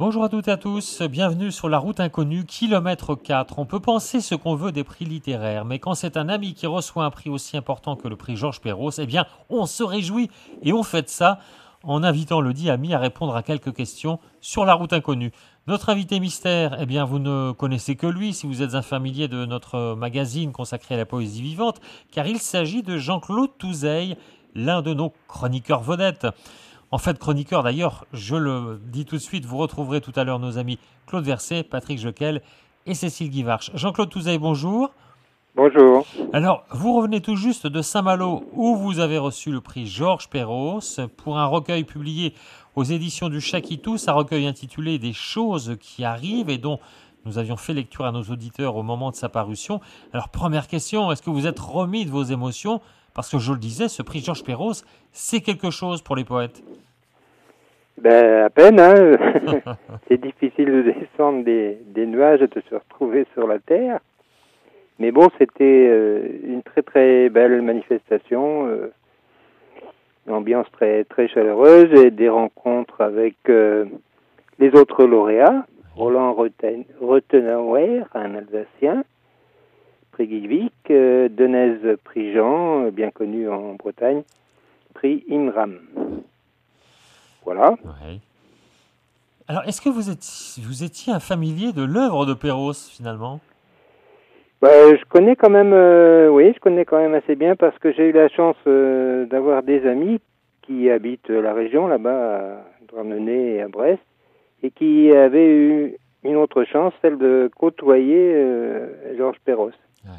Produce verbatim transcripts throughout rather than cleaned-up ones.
Bonjour à toutes et à tous, bienvenue sur la route inconnue, kilomètre quatre. On peut penser ce qu'on veut des prix littéraires, mais quand c'est un ami qui reçoit un prix aussi important que le prix Georges Perros, eh bien on se réjouit et on fête ça en invitant le dit ami à répondre à quelques questions sur la route inconnue. Notre invité mystère, eh bien vous ne connaissez que lui si vous êtes un familier de notre magazine consacré à la poésie vivante, car il s'agit de Jean-Claude Touzeille, l'un de nos chroniqueurs vedettes. En fait, chroniqueur d'ailleurs, je le dis tout de suite, vous retrouverez tout à l'heure nos amis Claude Verset, Patrick Jequel et Cécile Guivarch. Jean-Claude Touzeille, bonjour. Bonjour. Alors, vous revenez tout juste de Saint-Malo où vous avez reçu le prix Georges Perros pour un recueil publié aux éditions du Chaquitus, un recueil intitulé Des choses qui arrivent et dont nous avions fait lecture à nos auditeurs au moment de sa parution. Alors, première question, est-ce que vous êtes remis de vos émotions ? Parce que je le disais, ce prix Georges Perros, c'est quelque chose pour les poètes. Ben, à peine, hein. C'est difficile de descendre des, des nuages et de se retrouver sur la terre. Mais bon, c'était euh, une très très belle manifestation, euh, une ambiance très très chaleureuse et des rencontres avec euh, les autres lauréats. Roland Reten- Rothenauer, un Alsacien, prix Guilvic, euh, Denez Prigent, bien connu en Bretagne, prix Imram. Voilà. Ouais. Alors, est-ce que vous étiez, vous étiez un familier de l'œuvre de Perros, finalement ? Bah, je connais quand même, euh, oui, je connais quand même assez bien parce que j'ai eu la chance euh, d'avoir des amis qui habitent la région là-bas, à Douarnenez et à Brest, et qui avaient eu une autre chance, celle de côtoyer euh, Georges Perros. Ouais.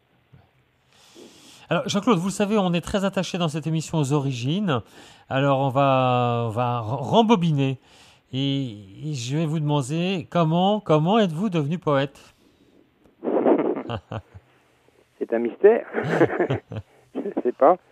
Alors, Jean-Claude, vous le savez, on est très attaché dans cette émission aux origines. Alors, on va, on va rembobiner. Et, et je vais vous demander, comment, comment êtes-vous devenu poète ? C'est un mystère. Je ne sais pas.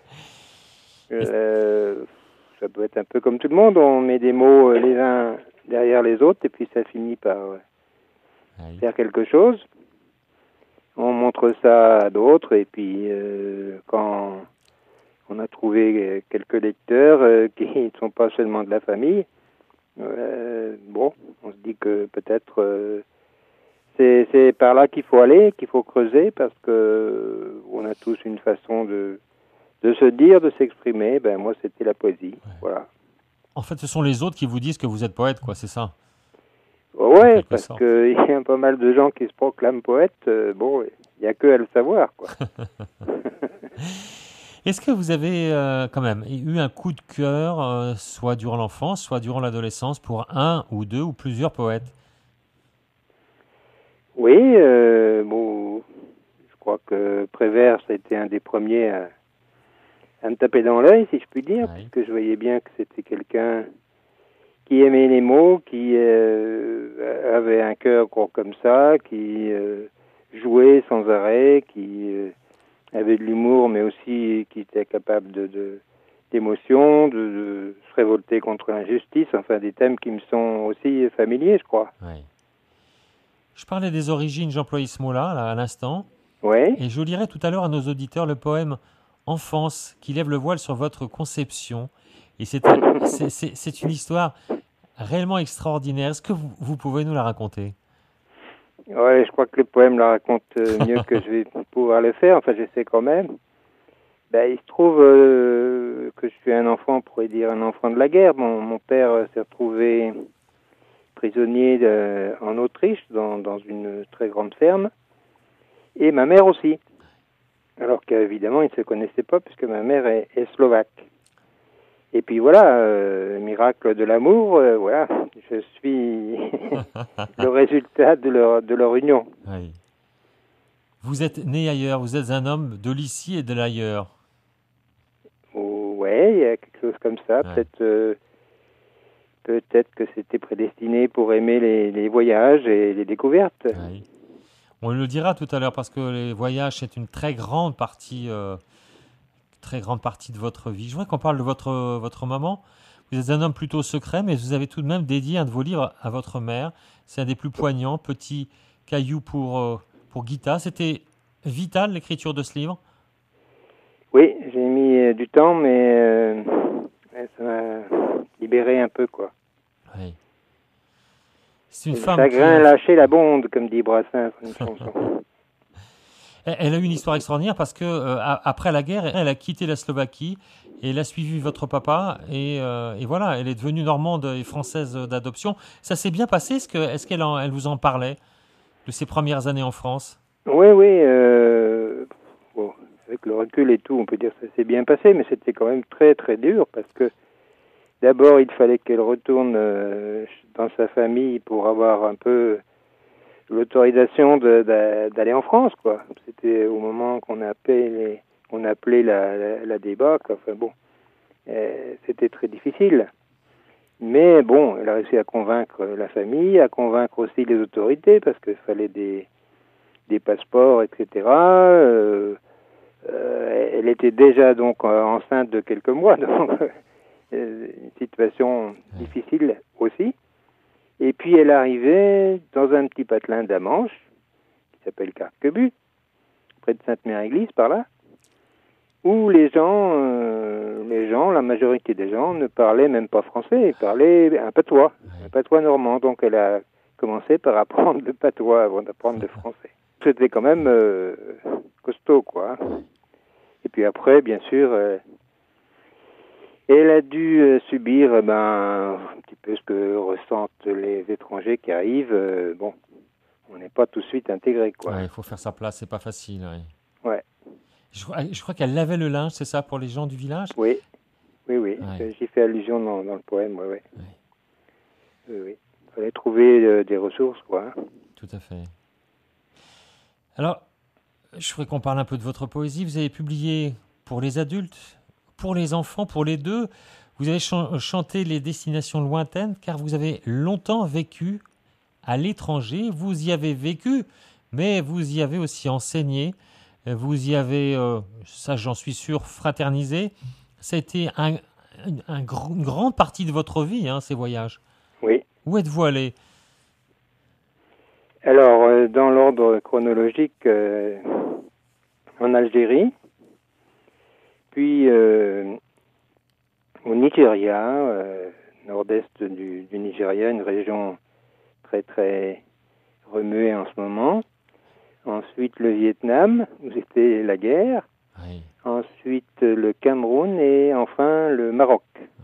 Euh, ça peut être un peu comme tout le monde. On met des mots euh, les uns derrière les autres et puis ça finit par euh, Oui. faire quelque chose. On montre ça à d'autres et puis euh, quand on a trouvé quelques lecteurs euh, qui ne sont pas seulement de la famille, euh, bon, on se dit que peut-être euh, c'est, c'est par là qu'il faut aller, qu'il faut creuser parce que euh, on a tous une façon de de se dire, de s'exprimer. Ben moi, c'était la poésie, Ouais. voilà. En fait, ce sont les autres qui vous disent que vous êtes poète, quoi, c'est ça, en Ouais, quelque parce sorte. que il y a pas mal de gens qui se proclament poètes. Euh, bon, il y a que à le savoir, quoi. Est-ce que vous avez euh, quand même eu un coup de cœur, euh, soit durant l'enfance, soit durant l'adolescence, pour un ou deux ou plusieurs poètes ? Oui, euh, bon, je crois que Prévert, ça a été un des premiers à, à me taper dans l'œil, si je puis dire, Oui. puisque je voyais bien que c'était quelqu'un qui aimait les mots, qui euh, avait un cœur gros comme ça, qui euh, jouait sans arrêt, qui euh, avait de l'humour, mais aussi qui était capable de, de d'émotion, de, de se révolter contre l'injustice, enfin des thèmes qui me sont aussi familiers, je crois. Oui. Je parlais des origines, j'employais ce mot-là, là, à l'instant, Oui. et je lirai tout à l'heure à nos auditeurs le poème Enfance qui lève le voile sur votre conception. Et c'est, un- c'est, c'est, c'est une histoire réellement extraordinaire. Est-ce que vous, vous pouvez nous la raconter ? Ouais, je crois que le poème la raconte mieux que je vais pouvoir le faire. Enfin, j'essaie quand même. Ben, il se trouve euh, que je suis un enfant, on pourrait dire un enfant de la guerre. Mon, mon père euh, s'est retrouvé prisonnier de, en Autriche, dans, dans une très grande ferme, et ma mère aussi. Alors qu'évidemment, ils ne se connaissaient pas, puisque ma mère est, est slovaque. Et puis voilà, euh, miracle de l'amour, euh, voilà, je suis le résultat de leur, de leur union. Oui. Vous êtes né ailleurs, vous êtes un homme de l'ici et de l'ailleurs. Oh, ouais, il y a quelque chose comme ça. Ouais. Peut-être, euh, peut-être que c'était prédestiné pour aimer les, les voyages et les découvertes. Oui. On le dira tout à l'heure parce que les voyages, c'est une très grande partie, euh, très grande partie de votre vie. Je voudrais qu'on parle de votre, votre maman. Vous êtes un homme plutôt secret, mais vous avez tout de même dédié un de vos livres à votre mère. C'est un des plus poignants, Petit caillou pour, euh, pour Gita. C'était vital, l'écriture de ce livre. Oui, j'ai mis euh, du temps, mais euh, ça m'a libéré un peu, quoi. Oui. C'est une Le femme chagrin qui... lâché la bonde, comme dit Brassens, une chanson. Elle elle a eu une histoire extraordinaire parce que euh, a- après la guerre, elle a quitté la Slovaquie et elle a suivi votre papa et, euh, et voilà, elle est devenue normande et française d'adoption. Ça s'est bien passé. Est-ce que, est-ce qu'elle en- elle vous en parlait de ses premières années en France? Oui, oui. Euh, bon, avec le recul et tout, on peut dire que ça s'est bien passé, mais c'était quand même très, très dur parce que d'abord, il fallait qu'elle retourne euh, dans sa famille pour avoir un peu l'autorisation de, de, d'aller en France, quoi. C'était au moment qu'on appelait, les, qu'on appelait la, la, la débat, quoi. Enfin bon, euh, c'était très difficile. Mais bon, elle a réussi à convaincre la famille, à convaincre aussi les autorités, parce qu'il fallait des, des passeports, et cetera. Euh, euh, elle était déjà donc euh, enceinte de quelques mois, donc euh, une situation difficile aussi. Et puis elle arrivait dans un petit patelin d'Amanche, qui s'appelle Carquebu, près de Sainte-Mère-Église, par là, où les gens, euh, les gens, la majorité des gens ne parlaient même pas français, ils parlaient un patois, un patois normand. Donc elle a commencé par apprendre le patois avant d'apprendre le français. C'était quand même euh, costaud, quoi. Et puis après, bien sûr, euh, elle a dû euh, subir euh, ben, un petit peu ce que ressentent les étrangers qui arrivent. Euh, bon, on n'est pas tout de suite intégré, quoi. Ouais, il faut faire sa place, c'est pas facile. Ouais. Ouais. Je, crois- je crois qu'elle lavait le linge, c'est ça, pour les gens du village? Oui, oui, oui. Ouais. J'y fais allusion dans, dans le poème, oui, oui. Ouais. Oui, oui. Il fallait trouver euh, des ressources, quoi. Tout à fait. Alors, je voudrais qu'on parle un peu de votre poésie. Vous avez publié pour les adultes, pour les enfants, pour les deux. Vous avez chan- chanté les destinations lointaines car vous avez longtemps vécu à l'étranger. Vous y avez vécu, mais vous y avez aussi enseigné. Euh, Vous y avez, euh, ça j'en suis sûr, fraternisé. Ça a été un, un- un gr- une grande partie de votre vie, hein, ces voyages. Oui. Où êtes-vous allé? Alors, euh, dans l'ordre chronologique, euh, en Algérie, puis euh, au Nigeria, euh, nord-est du, du Nigeria, une région très très remuée en ce moment. Ensuite le Vietnam, où c'était la guerre. Oui. Ensuite le Cameroun et enfin le Maroc.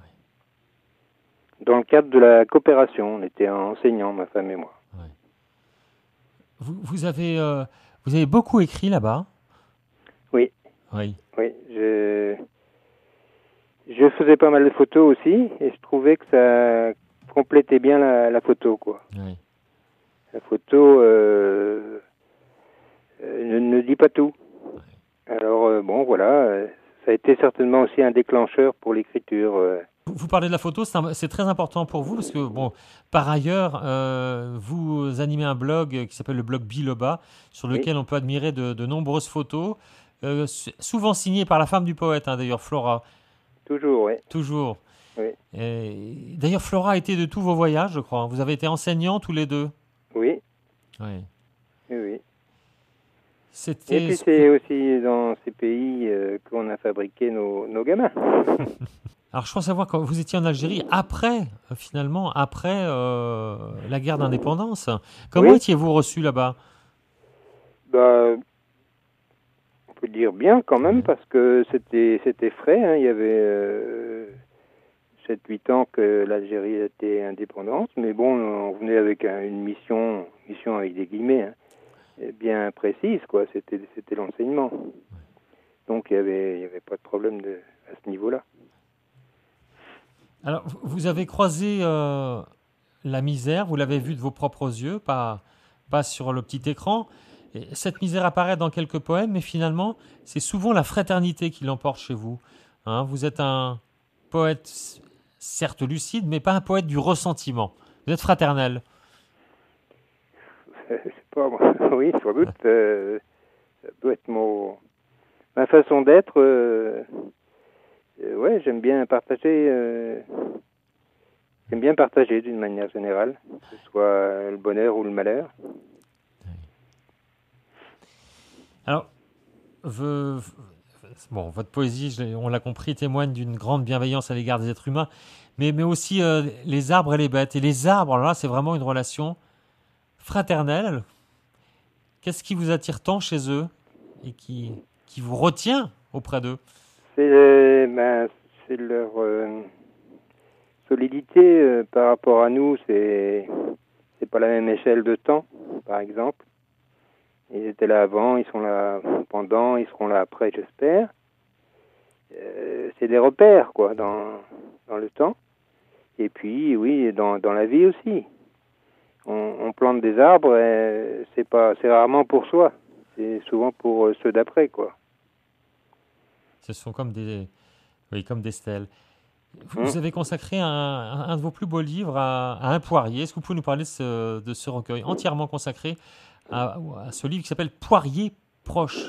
Dans le cadre de la coopération, on était enseignants, ma femme et moi. Ouais. Vous, vous avez, euh, vous avez beaucoup écrit là-bas? Oui, Oui. oui. Je, je faisais pas mal de photos aussi et je trouvais que ça complétait bien la, la photo, quoi. Oui. La photo euh, euh, ne, ne dit pas tout. Alors euh, bon, voilà, euh, ça a été certainement aussi un déclencheur pour l'écriture. euh. Vous, vous parlez de la photo, c'est un- c'est très important pour vous parce que, bon, par ailleurs, euh, vous animez un blog qui s'appelle le blog Biloba, sur Oui, lequel on peut admirer de, de nombreuses photos, euh, s- souvent signées par la femme du poète, hein, d'ailleurs, Flora, toujours, oui. toujours. Oui, Et d'ailleurs, Flora a été de tous vos voyages, je crois. Vous avez été enseignants tous les deux. oui, Oui. oui, oui. Et C'était puis ce que... c'est aussi dans ces pays euh, qu'on a fabriqué nos, nos gamins. Alors, je crois savoir quand vous étiez en Algérie après, euh, finalement, après euh, la guerre d'indépendance. Comment Oui, étiez-vous reçu là-bas? bah, on peut dire bien quand même Ouais. parce que c'était c'était frais. Hein. Il y avait euh, sept huit ans que l'Algérie était indépendante, mais bon, on venait avec un- une mission, mission avec des guillemets, hein, bien précise, quoi. C'était c'était l'enseignement. Donc il y avait il y avait pas de problème de, à ce niveau-là. Alors, vous vous avez croisé euh, la misère, vous l'avez vue de vos propres yeux, pas, pas sur le petit écran. Et cette misère apparaît dans quelques poèmes, mais finalement, c'est souvent la fraternité qui l'emporte chez vous. Hein, vous êtes un poète, c- certes lucide, mais pas un poète du ressentiment. Vous êtes fraternel. C'est pas moi. Oui, sans doute. Euh, ça doit être mon ma façon d'être. Euh, euh, ouais, j'aime bien partager. Euh, j'aime bien partager d'une manière générale, que ce soit le bonheur ou le malheur. Alors, ve- bon, votre poésie, je l'ai- on l'a compris, témoigne d'une grande bienveillance à l'égard des êtres humains. mais, mais aussi euh, les arbres et les bêtes. Et les arbres, là, c'est vraiment une relation fraternelle. Qu'est-ce qui vous attire tant chez eux et qui, qui vous retient auprès d'eux? C'est euh, ben, c'est leur euh, solidité euh, par rapport à nous. C'est c'est pas la même échelle de temps, par exemple. Ils étaient là avant, ils sont là pendant, ils seront là après, j'espère. Euh, c'est des repères, quoi, dans, dans le temps. Et puis, oui, dans, dans la vie aussi. On, on plante des arbres, et c'est pas, c'est rarement pour soi. C'est souvent pour ceux d'après, quoi. Ce sont comme des, oui, comme des stèles. Hum. Vous avez consacré un, un de vos plus beaux livres à, à un poirier. Est-ce que vous pouvez nous parler de ce, de ce recueil entièrement consacré à, à ce livre qui s'appelle Poirier proche?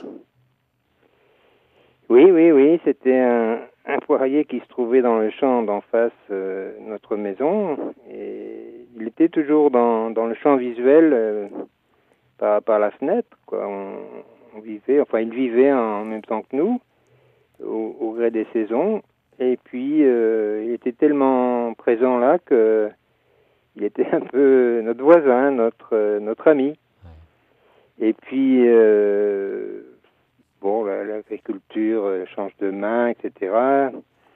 Oui, oui, oui, c'était un, un poirier qui se trouvait dans le champ d'en face euh, notre maison. Et il était toujours dans, dans le champ visuel euh, par, par la fenêtre, quoi. On, on vivait, enfin, il vivait en même temps que nous, au, au gré des saisons. Et puis, euh, il était tellement présent là que il était un peu notre voisin, notre, euh, notre ami. Et puis, euh, bon, la- l'agriculture euh, change de main, et cetera.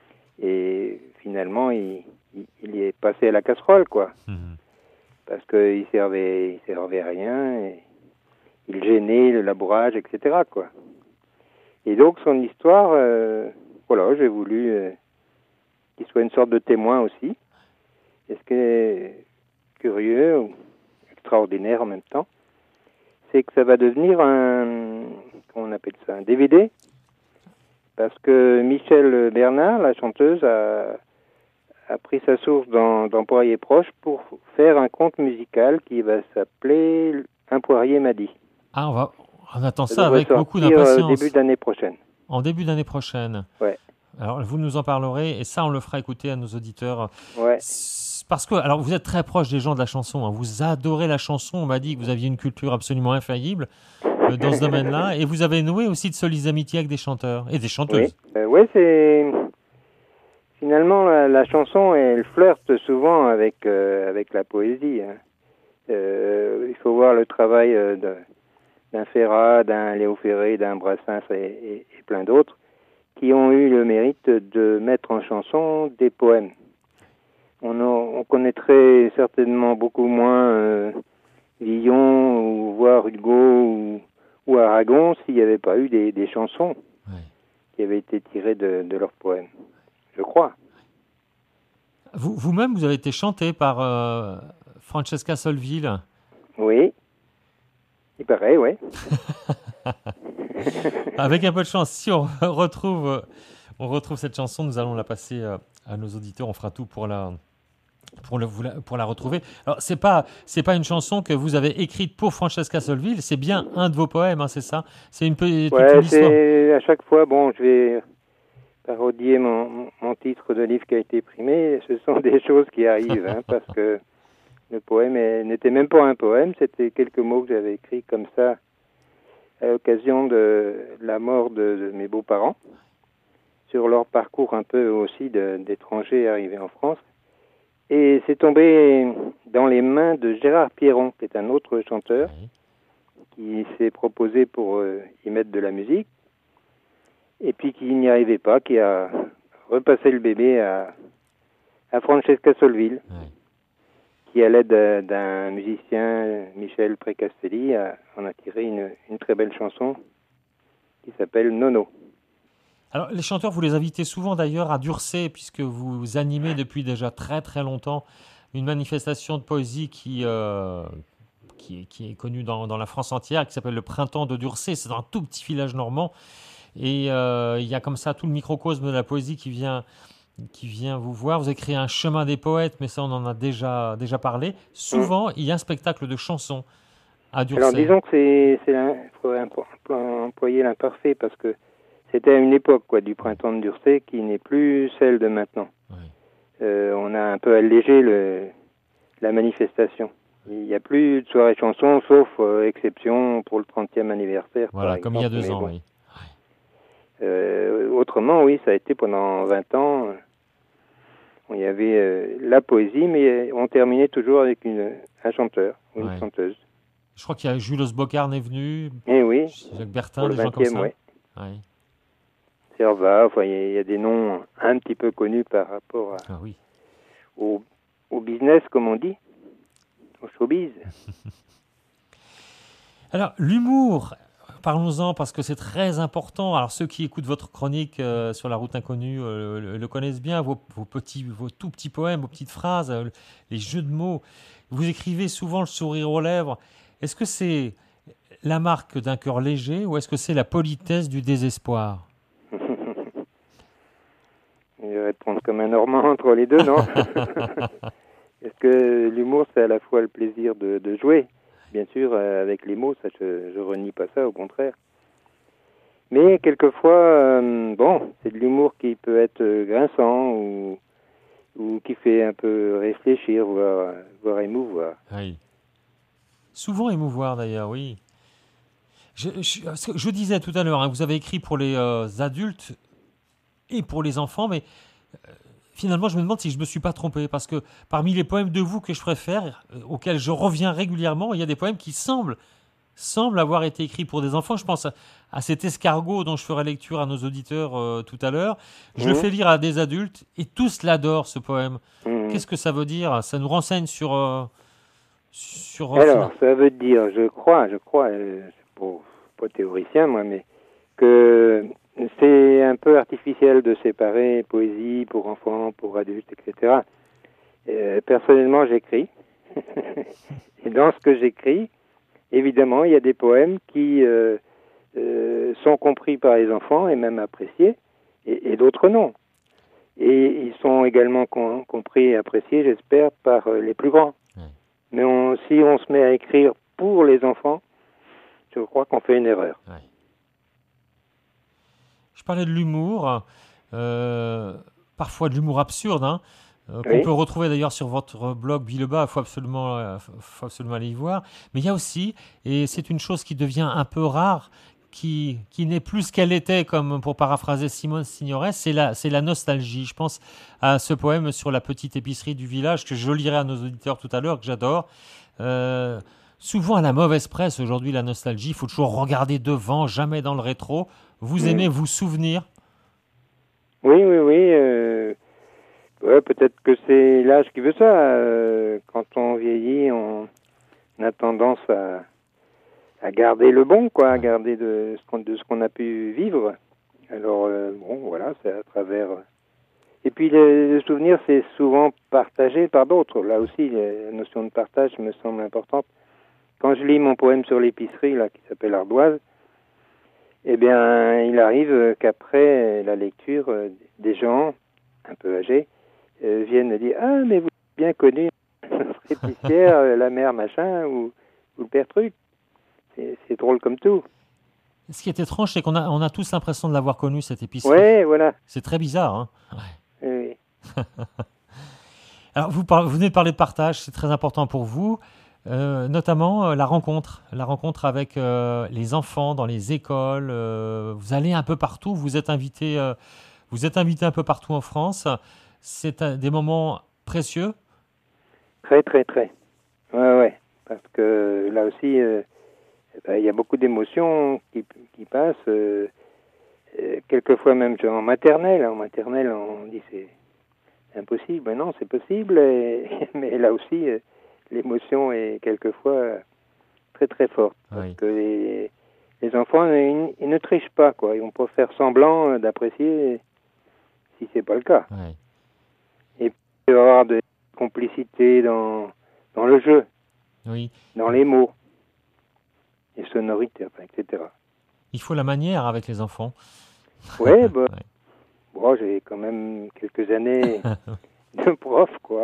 Et finalement, il, il, il y est passé à la casserole, quoi. Mhm. Parce qu'il servait, il servait à rien, et il gênait le labourage, et cetera, quoi. Et donc, son histoire, euh, voilà, j'ai voulu euh, qu'il soit une sorte de témoin aussi. Et ce qui est curieux, ou extraordinaire en même temps, c'est que ça va devenir un, comment on appelle ça, un D V D. Parce que Michel Bernard, la chanteuse, a, a pris sa source dans, dans Poirier proche pour faire un conte musical qui va s'appeler Un poirier m'a dit. Ah, on, va, on attend Ça ça devrait avec beaucoup sortir euh, début d'impatience. d'année prochaine. En début d'année prochaine. Ouais, Alors, vous nous en parlerez et ça, on le fera écouter à nos auditeurs. ouais. C'est Parce que, alors, vous êtes très proche des gens de la chanson. Hein. Vous adorez la chanson. On m'a dit que vous aviez une culture absolument infaillible euh, dans ce domaine-là. Et vous avez noué aussi de solides amitiés avec des chanteurs et des Oui, chanteuses. euh, ouais, c'est finalement la, la chanson, elle flirte souvent avec euh, avec la poésie. Hein. Euh, il faut voir le travail euh, de, d'un Ferrat, d'un Léo Ferré, d'un Brassens et, et, et plein d'autres qui ont eu le mérite de mettre en chanson des poèmes. On, a, on connaîtrait certainement beaucoup moins euh, Villon ou voire Hugo ou, ou Aragon s'il n'y avait pas eu des, des chansons Ouais. qui avaient été tirées de, de leurs poèmes. Je crois. Vous, vous-même, vous avez été chanté par euh, Francesca Solville. Oui, il paraît, oui. Avec un peu de chance, si on retrouve, euh, on retrouve cette chanson, nous allons la passer euh, à nos auditeurs. On fera tout pour la, pour, le, vous la- pour la retrouver. Alors, c'est pas, c'est pas une chanson que vous avez écrite pour Francesca Solville, c'est bien un de vos poèmes, hein, c'est ça? C'est une, pe- toute Ouais, une histoire. c'est à chaque fois, bon, je vais parodier mon, mon, mon titre de livre qui a été primé. Ce sont des choses qui arrivent, hein, parce que le poème est- n'était même pas un poème, c'était quelques mots que j'avais écrits comme ça à l'occasion de la mort de, de mes beaux-parents, sur leur parcours un peu aussi de- d'étrangers arrivés en France. Et c'est tombé dans les mains de Gérard Pierron, qui est un autre chanteur, Oui. qui s'est proposé pour euh, y mettre de la musique, et puis qui n'y arrivait pas, qui a repassé le bébé à, à Francesca Solville, Oui. qui, à l'aide d'un- d'un musicien, Michel Précastelli, a, en a tiré une, une très belle chanson qui s'appelle Nono. Alors, les chanteurs, vous les invitez souvent d'ailleurs à Durcé, puisque vous animez depuis déjà très très longtemps une manifestation de poésie qui, euh, qui, est, qui est connue dans, dans la France entière, qui s'appelle le Printemps de Durcé. C'est un tout petit village normand. Et euh, il y a comme ça tout le microcosme de la poésie qui vient, qui vient vous voir. Vous avez créé un chemin des poètes, mais ça, on en a déjà, déjà parlé. Hum. Souvent, il y a un spectacle de chansons à Alors Durcé. disons que c'est, c'est un- il faudrait empo- empo- employer l'imparfait, parce que c'était à une époque quoi, du printemps de Durcé qui n'est plus celle de maintenant. Oui. Euh, on a un peu allégé le, la manifestation. Il n'y a plus de soirée chanson, sauf euh, exception pour le trentième anniversaire, par Voilà, comme il y a exemple. deux Mais ans, bon. oui. Euh, autrement, oui, ça a été pendant vingt ans. il y avait euh, la poésie, mais on terminait toujours avec une, un chanteur ou une Ouais. chanteuse. Je crois qu'il y a Jules Boccarne est venu, Et oui, Jacques Bertin, pour le des gens comme ça. vingtième, oui. Ouais. Servat, enfin, il y, a- il y a des noms un petit peu connus par rapport à, Ah oui. au, au business, comme on dit, au showbiz. Alors, l'humour, parlons-en parce que c'est très important. Alors, ceux qui écoutent votre chronique euh, sur la route inconnue euh, le, le connaissent bien, vos, vos petits, vos tout petits poèmes, vos petites phrases, euh, les jeux de mots. Vous écrivez souvent le sourire aux lèvres. Est-ce que c'est la marque d'un cœur léger ou est-ce que c'est la politesse du désespoir? Je vais répondre comme un Normand entre les deux, non? Est-ce que l'humour, c'est à la fois le plaisir de, de jouer? Bien sûr, euh, avec les mots, ça, je, je renie pas ça, au contraire. Mais quelquefois, euh, bon, c'est de l'humour qui peut être euh, grinçant ou, ou qui fait un peu réfléchir, voire, voire émouvoir. Oui. Souvent émouvoir d'ailleurs, oui. Je, je, parce que je disais tout à l'heure, hein, vous avez écrit pour les euh, adultes et pour les enfants, mais euh, finalement, je me demande si je ne me suis pas trompé, parce que parmi les poèmes de vous que je préfère, euh, auxquels je reviens régulièrement, il y a des poèmes qui semblent, semblent avoir été écrits pour des enfants. Je pense à, à cet escargot dont je ferai lecture à nos auditeurs euh, tout à l'heure. Je Mmh. le fais lire à des adultes et tous l'adorent, ce poème. Mmh. Qu'est-ce que ça veut dire? Ça nous renseigne sur... euh, sur euh, Alors, ça veut dire, je crois, je crois, euh, c'est pas, pas théoricien moi, mais que c'est un peu artificiel de séparer poésie pour enfants, pour adultes, et cetera. Euh, personnellement, j'écris. Et dans ce que j'écris, évidemment, il y a des poèmes qui euh, euh, sont compris par les enfants et même appréciés, et, et d'autres non. Et ils sont également com- compris et appréciés, j'espère, par euh, les plus grands. Ouais. Mais on, si on se met à écrire pour les enfants, je crois qu'on fait une erreur. Ouais. Je parlais de l'humour, euh, parfois de l'humour absurde, hein, euh, qu'on Oui. peut retrouver d'ailleurs sur votre blog Billeba, il faut absolument, euh, faut absolument aller y voir. Mais il y a aussi, et c'est une chose qui devient un peu rare, qui, qui n'est plus ce qu'elle était, comme pour paraphraser Simone Signoret, c'est la, c'est la nostalgie. Je pense à ce poème sur la petite épicerie du village que je lirai à nos auditeurs tout à l'heure, que j'adore. Euh, souvent à la mauvaise presse aujourd'hui, la nostalgie, il faut toujours regarder devant, jamais dans le rétro. Vous Mm. aimez vous souvenir? Oui, oui, oui. Euh, ouais, peut-être que c'est l'âge qui veut ça. Euh, quand on vieillit, on a tendance à, à garder le bon, quoi, à garder de ce qu'on, de ce qu'on a pu vivre. Alors, euh, bon, voilà, c'est à travers... Et puis, le, le souvenir, c'est souvent partagé par d'autres. Là aussi, la notion de partage me semble importante. Quand je lis mon poème sur l'épicerie, là, qui s'appelle Ardoise, eh bien, il arrive qu'après la lecture, euh, des gens un peu âgés euh, viennent me dire « Ah, mais vous avez bien connu notre épicière, euh, la mère machin, ou, ou le père truc. » C'est, c'est drôle comme tout. Ce qui est étrange, c'est qu'on a, on a tous l'impression de l'avoir connu, cette épicerie. Ouais, voilà. C'est très bizarre. Hein, ouais. Oui, oui. Alors, vous, par- vous venez de parler de partage, c'est très important pour vous, euh, notamment euh, la rencontre, la rencontre avec euh, les enfants dans les écoles. Euh, vous allez un peu partout, vous êtes invité, euh, vous êtes invité un peu partout en France. C'est un- des moments précieux. Très, très, très. Ouais, ouais. Parce que là aussi, euh, ben, il y a beaucoup d'émotions qui, qui passent. Euh, euh, quelquefois même genre, en maternelle. En maternelle, on dit c'est impossible. Ben non, c'est possible. Et, mais là aussi, euh, l'émotion est quelquefois euh, très, très forte. Parce Oui. que les, les enfants, ils, ils ne trichent pas, quoi. Ils vont pas faire semblant euh, d'apprécier si c'est pas le cas. Ouais. Et puis, il va y avoir de complicité dans, dans le jeu, Oui. dans les mots, les sonorités, enfin, et cetera. Il faut la manière avec les enfants. Ouais, bah, Ouais. bon, j'ai quand même quelques années de prof, quoi.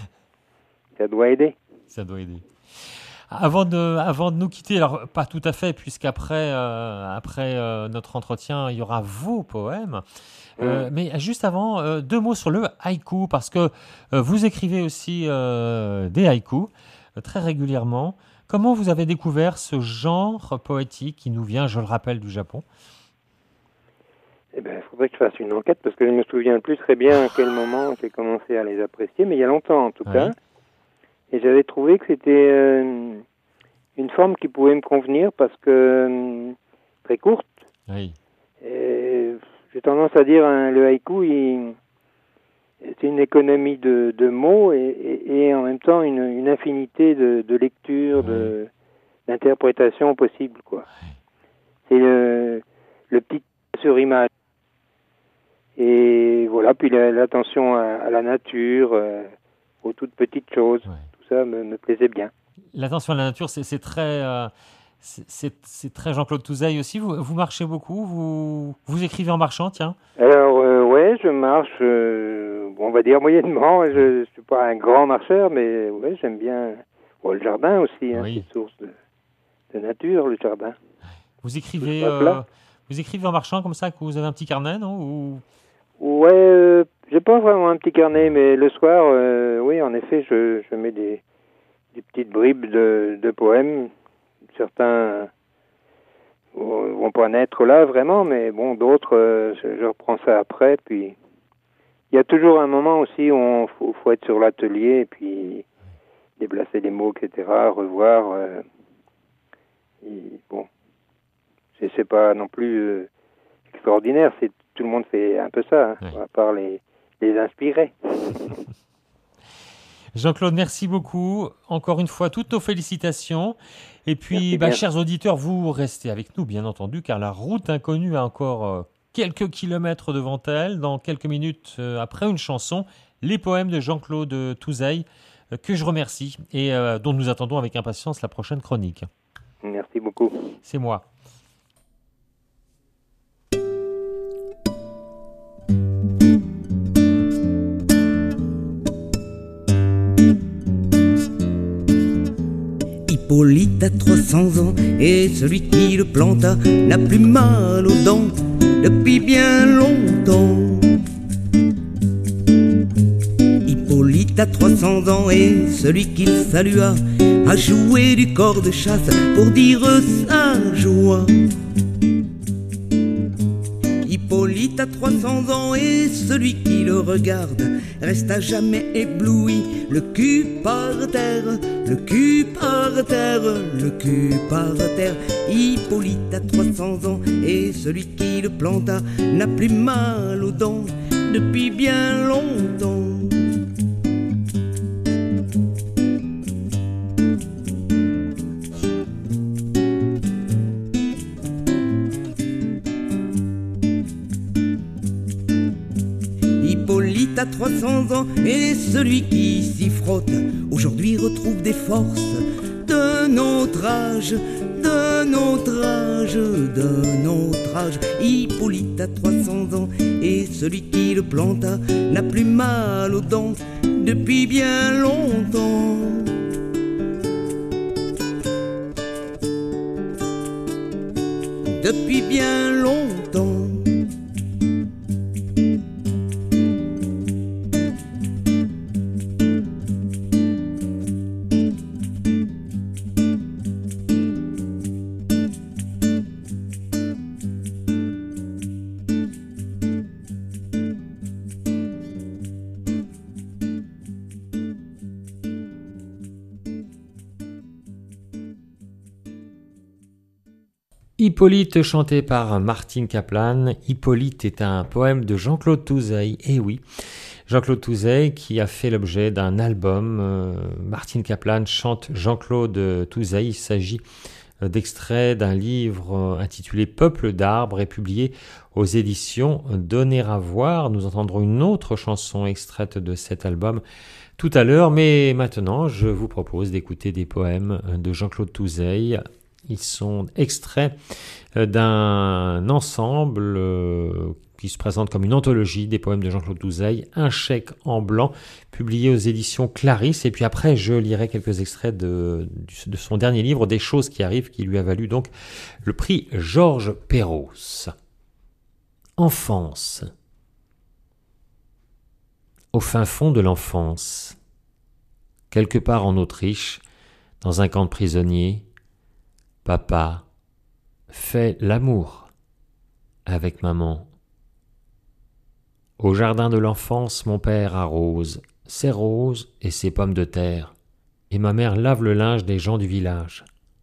Ça doit aider. Ça doit aider. Avant de, avant de nous quitter, alors pas tout à fait, puisqu'après euh, après euh, notre entretien, il y aura vos poèmes. Euh, Mm. mais juste avant, euh, deux mots sur le haïku, parce que euh, vous écrivez aussi euh, des haïkus euh, très régulièrement. Comment vous avez découvert ce genre poétique qui nous vient, je le rappelle, du Japon? Eh ben, il faudrait que je fasse une enquête parce que je ne me souviens plus très bien à quel moment j'ai commencé à les apprécier, mais il y a longtemps en tout Oui. cas. Et j'avais trouvé que c'était euh, une forme qui pouvait me convenir parce que euh, très courte. Oui. Et j'ai tendance à dire hein, le haïku, il, c'est une économie de, de mots et, et, et en même temps une, une infinité de, de lectures, Oui. de, d'interprétations possibles, quoi. C'est le, le petit sur image. Et voilà, puis la- l'attention à, à la nature, euh, aux toutes petites choses, Ouais. tout ça me, me plaisait bien. L'attention à la nature, c'est, c'est très, euh, c'est, c'est, c'est très Jean-Claude Touzeil aussi. Vous, vous marchez beaucoup, vous, vous écrivez en marchant, tiens. Alors, euh, ouais, je marche, euh, bon, on va dire moyennement, je, je suis pas un grand marcheur, mais ouais, j'aime bien bon, le jardin aussi, hein, Oui. c'est source de, de nature, le jardin. Vous écrivez, Tout ça, là. euh, vous écrivez en marchant comme ça, que vous avez un petit carnet, non? Ou... Ouais, euh, j'ai pas vraiment un petit carnet, mais le soir, euh, oui, en effet, je, je mets des, des petites bribes de, de poèmes. Certains euh, vont pas naître là vraiment, mais bon, d'autres, euh, je, je reprends ça après. Puis il y a toujours un moment aussi où il faut, faut être sur l'atelier et puis déplacer les mots, et cetera, revoir. Euh, et bon, c'est, c'est pas non plus euh, extraordinaire. C'est tout le monde fait un peu ça, hein, Oui. à part les les inspirés. Jean-Claude, merci beaucoup. Encore une fois, toutes nos félicitations. Et puis, Merci bah, bien. chers auditeurs, vous restez avec nous, bien entendu, car la route inconnue a encore euh, quelques kilomètres devant elle. Dans quelques minutes, euh, après une chanson, les poèmes de Jean-Claude Touzeil, euh, que je remercie et euh, dont nous attendons avec impatience la prochaine chronique. Merci beaucoup. C'est moi. Hippolyte a trois cents ans et celui qui le planta n'a plus mal aux dents depuis bien longtemps. Hippolyte a trois cents ans et celui qu'il salua a joué du corps de chasse pour dire sa joie. Hippolyte a trois cents ans et celui qui le regarde reste à jamais ébloui, le cul par terre, le cul par terre, le cul par terre. Hippolyte a trois cents ans et celui qui le planta n'a plus mal aux dents depuis bien longtemps. Hippolyte a trois cents ans et celui qui s'y frotte aujourd'hui retrouve des forces de notre âge, de notre âge, de notre âge. Hippolyte a trois cents ans et celui qui le planta n'a plus mal aux dents depuis bien longtemps. Depuis bien longtemps. Hippolyte, chanté par Martine Kaplan. Hippolyte est un poème de Jean-Claude Touzeil. Eh oui, Jean-Claude Touzeil qui a fait l'objet d'un album. Euh, Martine Kaplan chante Jean-Claude Touzeil. Il s'agit d'extraits d'un livre intitulé Peuple d'arbres et publié aux éditions Donner à voir. Nous entendrons une autre chanson extraite de cet album tout à l'heure, mais maintenant je vous propose d'écouter des poèmes de Jean-Claude Touzeil. Ils sont extraits d'un ensemble euh, qui se présente comme une anthologie des poèmes de Jean-Claude Touzeil, Un chèque en blanc, publié aux éditions Clarisse. Et puis après, je lirai quelques extraits de, de son dernier livre, Des choses qui arrivent, qui lui a valu donc le prix Georges Perros. Enfance. Au fin fond de l'enfance, quelque part en Autriche, dans un camp de prisonniers, papa fait l'amour avec maman Au jardin de l'enfance, mon père arrose ses roses et ses pommes de terre, et ma mère lave le linge des gens du village.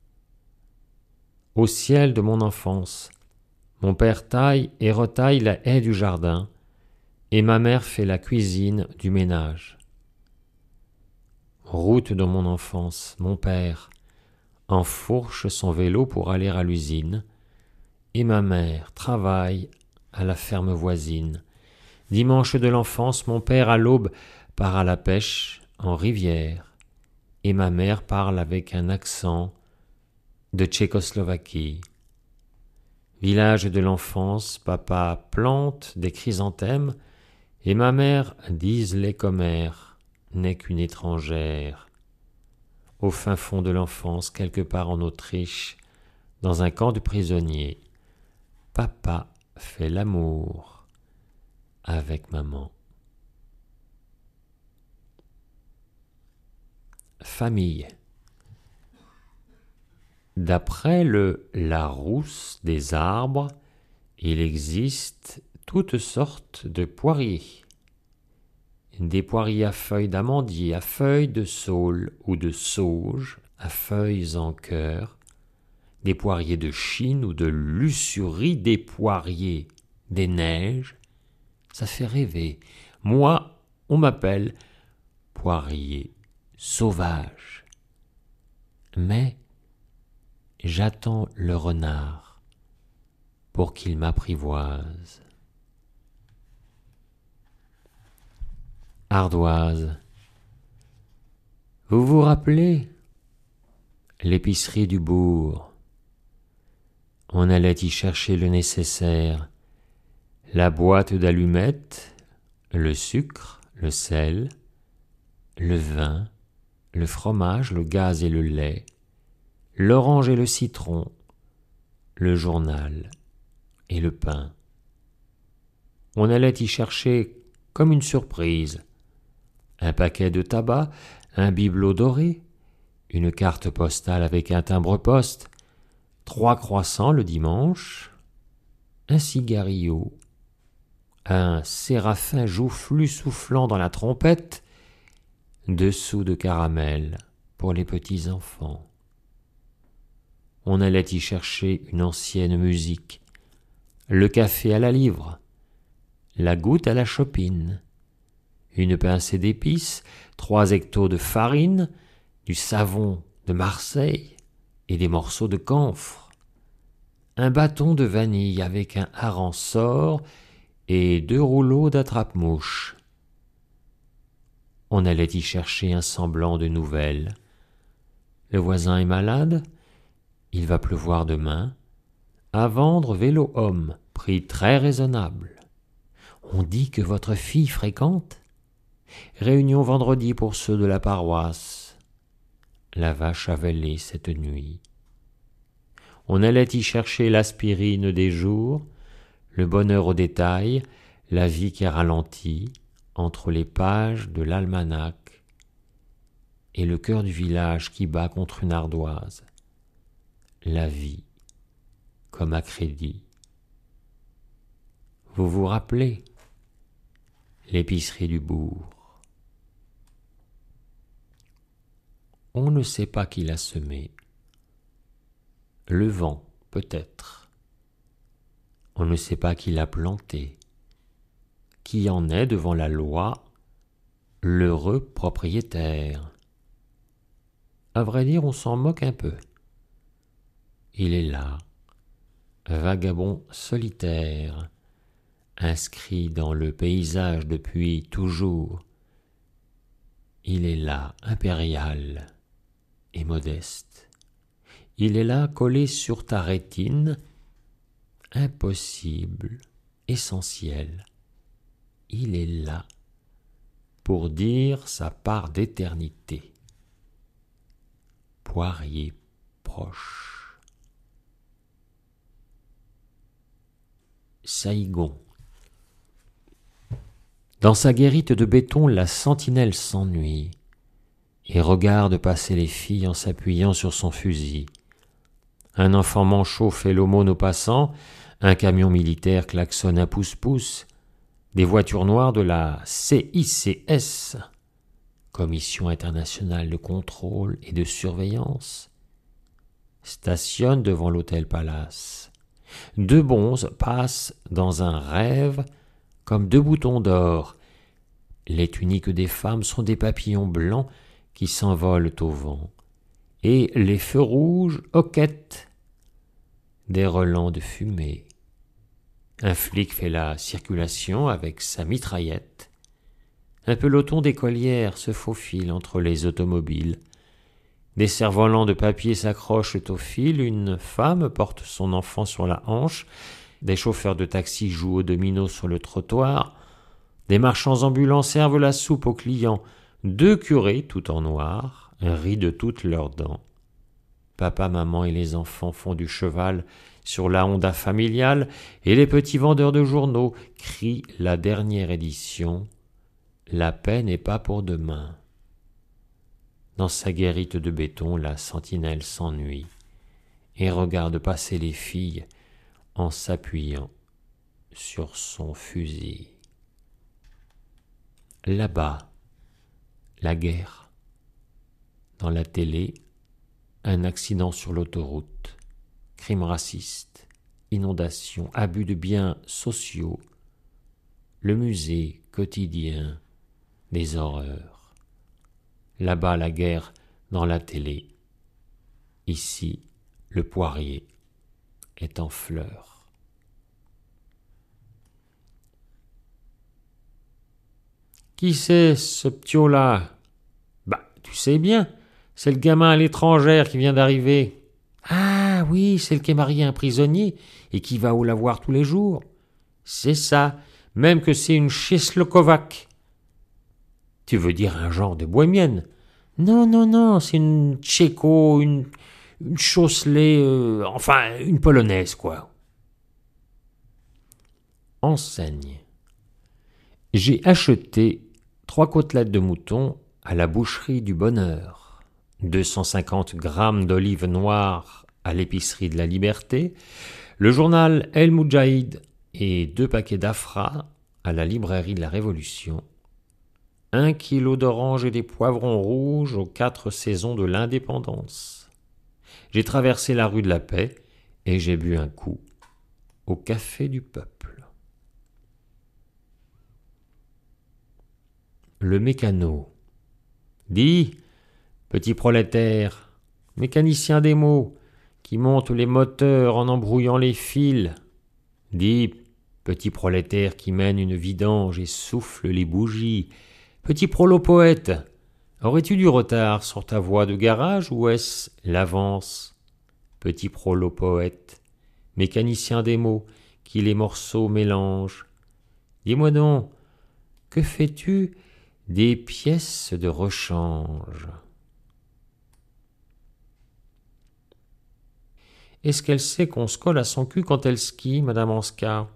Au ciel de mon enfance, mon père taille et retaille la haie du jardin, et ma mère fait la cuisine du ménage. Route de mon enfance, mon père enfourche son vélo pour aller à l'usine, et ma mère travaille à la ferme voisine. Dimanche de l'enfance, mon père à l'aube part à la pêche en rivière, et ma mère parle avec un accent de Tchécoslovaquie. Village de l'enfance, papa plante des chrysanthèmes, et ma mère, disent les commères, n'est qu'une étrangère. Au fin fond de l'enfance, quelque part en Autriche, dans un camp de prisonniers, papa fait l'amour avec maman. Famille. D'après le Larousse des arbres, il existe toutes sortes de poiriers. Des poiriers à feuilles d'amandier, à feuilles de saule ou de sauge, à feuilles en cœur, des poiriers de Chine ou de Lussuri, des poiriers des neiges. Ça fait rêver. Moi, on m'appelle poirier sauvage. Mais j'attends le renard pour qu'il m'apprivoise. Ardoise. Vous vous rappelez l'épicerie du bourg? On allait y chercher le nécessaire, la boîte d'allumettes, le sucre, le sel, le vin, le fromage, le gaz et le lait, l'orange et le citron, le journal et le pain. On allait y chercher comme une surprise un paquet de tabac, un bibelot doré, une carte postale avec un timbre-poste, trois croissants le dimanche, un cigarillo, un séraphin joufflu soufflant dans la trompette, deux sous de caramel pour les petits enfants. On allait y chercher une ancienne musique, le café à la livre, la goutte à la chopine, une pincée d'épices, trois hectos de farine, du savon de Marseille et des morceaux de camphre, un bâton de vanille avec un hareng sort et deux rouleaux d'attrape-mouches. On allait y chercher un semblant de nouvelles. Le voisin est malade, il va pleuvoir demain. À vendre vélo homme, prix très raisonnable. On dit que votre fille fréquente. Réunion vendredi pour ceux de la paroisse. La vache a vêlé cette nuit. On allait y chercher l'aspirine des jours, le bonheur au détail, la vie qui ralentit entre les pages de l'almanach et le cœur du village qui bat contre une ardoise. La vie comme à crédit. Vous vous rappelez l'épicerie du bourg? On ne sait pas qui l'a semé. Le vent, peut-être. On ne sait pas qui l'a planté. Qui en est devant la loi l'heureux propriétaire? À vrai dire, on s'en moque un peu. Il est là, vagabond solitaire, inscrit dans le paysage depuis toujours. Il est là, impérial et modeste. Il est là, collé sur ta rétine, impossible, essentiel. Il est là pour dire sa part d'éternité. Poirier proche. Saïgon. Dans sa guérite de béton, la sentinelle s'ennuie et regarde passer les filles en s'appuyant sur son fusil. Un enfant manchot fait l'aumône aux passants, un camion militaire klaxonne un pouce-pouce. Des voitures noires de la C I C S, Commission internationale de contrôle et de surveillance, stationnent devant l'hôtel Palace. Deux bonzes passent dans un rêve comme deux boutons d'or. Les tuniques des femmes sont des papillons blancs qui s'envolent au vent, et les feux rouges hoquettent des relents de fumée. Un flic fait la circulation avec sa mitraillette. Un peloton d'écolières se faufile entre les automobiles. Des cerfs-volants de papier s'accrochent au fil, une femme porte son enfant sur la hanche, des chauffeurs de taxi jouent au domino sur le trottoir, des marchands ambulants servent la soupe aux clients, deux curés, tout en noir, rient de toutes leurs dents. Papa, maman et les enfants font du cheval sur la Honda familiale et les petits vendeurs de journaux crient la dernière édition. La paix n'est pas pour demain. Dans sa guérite de béton, la sentinelle s'ennuie et regarde passer les filles en s'appuyant sur son fusil. Là-bas, la guerre. Dans la télé, un accident sur l'autoroute, crimes racistes, inondations, abus de biens sociaux, le musée quotidien des horreurs. Là-bas, la guerre dans la télé. Ici, le poirier est en fleurs. Qui c'est, ce ptiot-là? Bah, tu sais bien, c'est le gamin à l'étrangère qui vient d'arriver. Ah oui, c'est le qui est marié à un prisonnier et qui va au lavoir tous les jours. C'est ça, même que c'est une Tchécoslovaque. Tu veux dire un genre de bohémienne? Non, non, non, c'est une tchéco, une, une chausselée, euh, enfin, une polonaise, quoi. Enseigne. J'ai acheté trois côtelettes de mouton à la boucherie du Bonheur, deux cent cinquante grammes d'olives noires à l'épicerie de la Liberté, le journal El Moudjahid et deux paquets d'Afra à la librairie de la Révolution, un kilo d'oranges et des poivrons rouges aux quatre saisons de l'indépendance. J'ai traversé la rue de la Paix et j'ai bu un coup au café du peuple. Le mécano. Dis, petit prolétaire, mécanicien des mots, qui monte les moteurs en embrouillant les fils. Dis, petit prolétaire qui mène une vidange et souffle les bougies. Petit prolo-poète, aurais-tu du retard sur ta voie de garage ou est-ce l'avance? Petit prolo-poète, mécanicien des mots, qui les morceaux mélange. Dis-moi donc, que fais-tu des pièces de rechange? Est-ce qu'elle sait qu'on se colle à son cul quand elle skie, Madame Anska?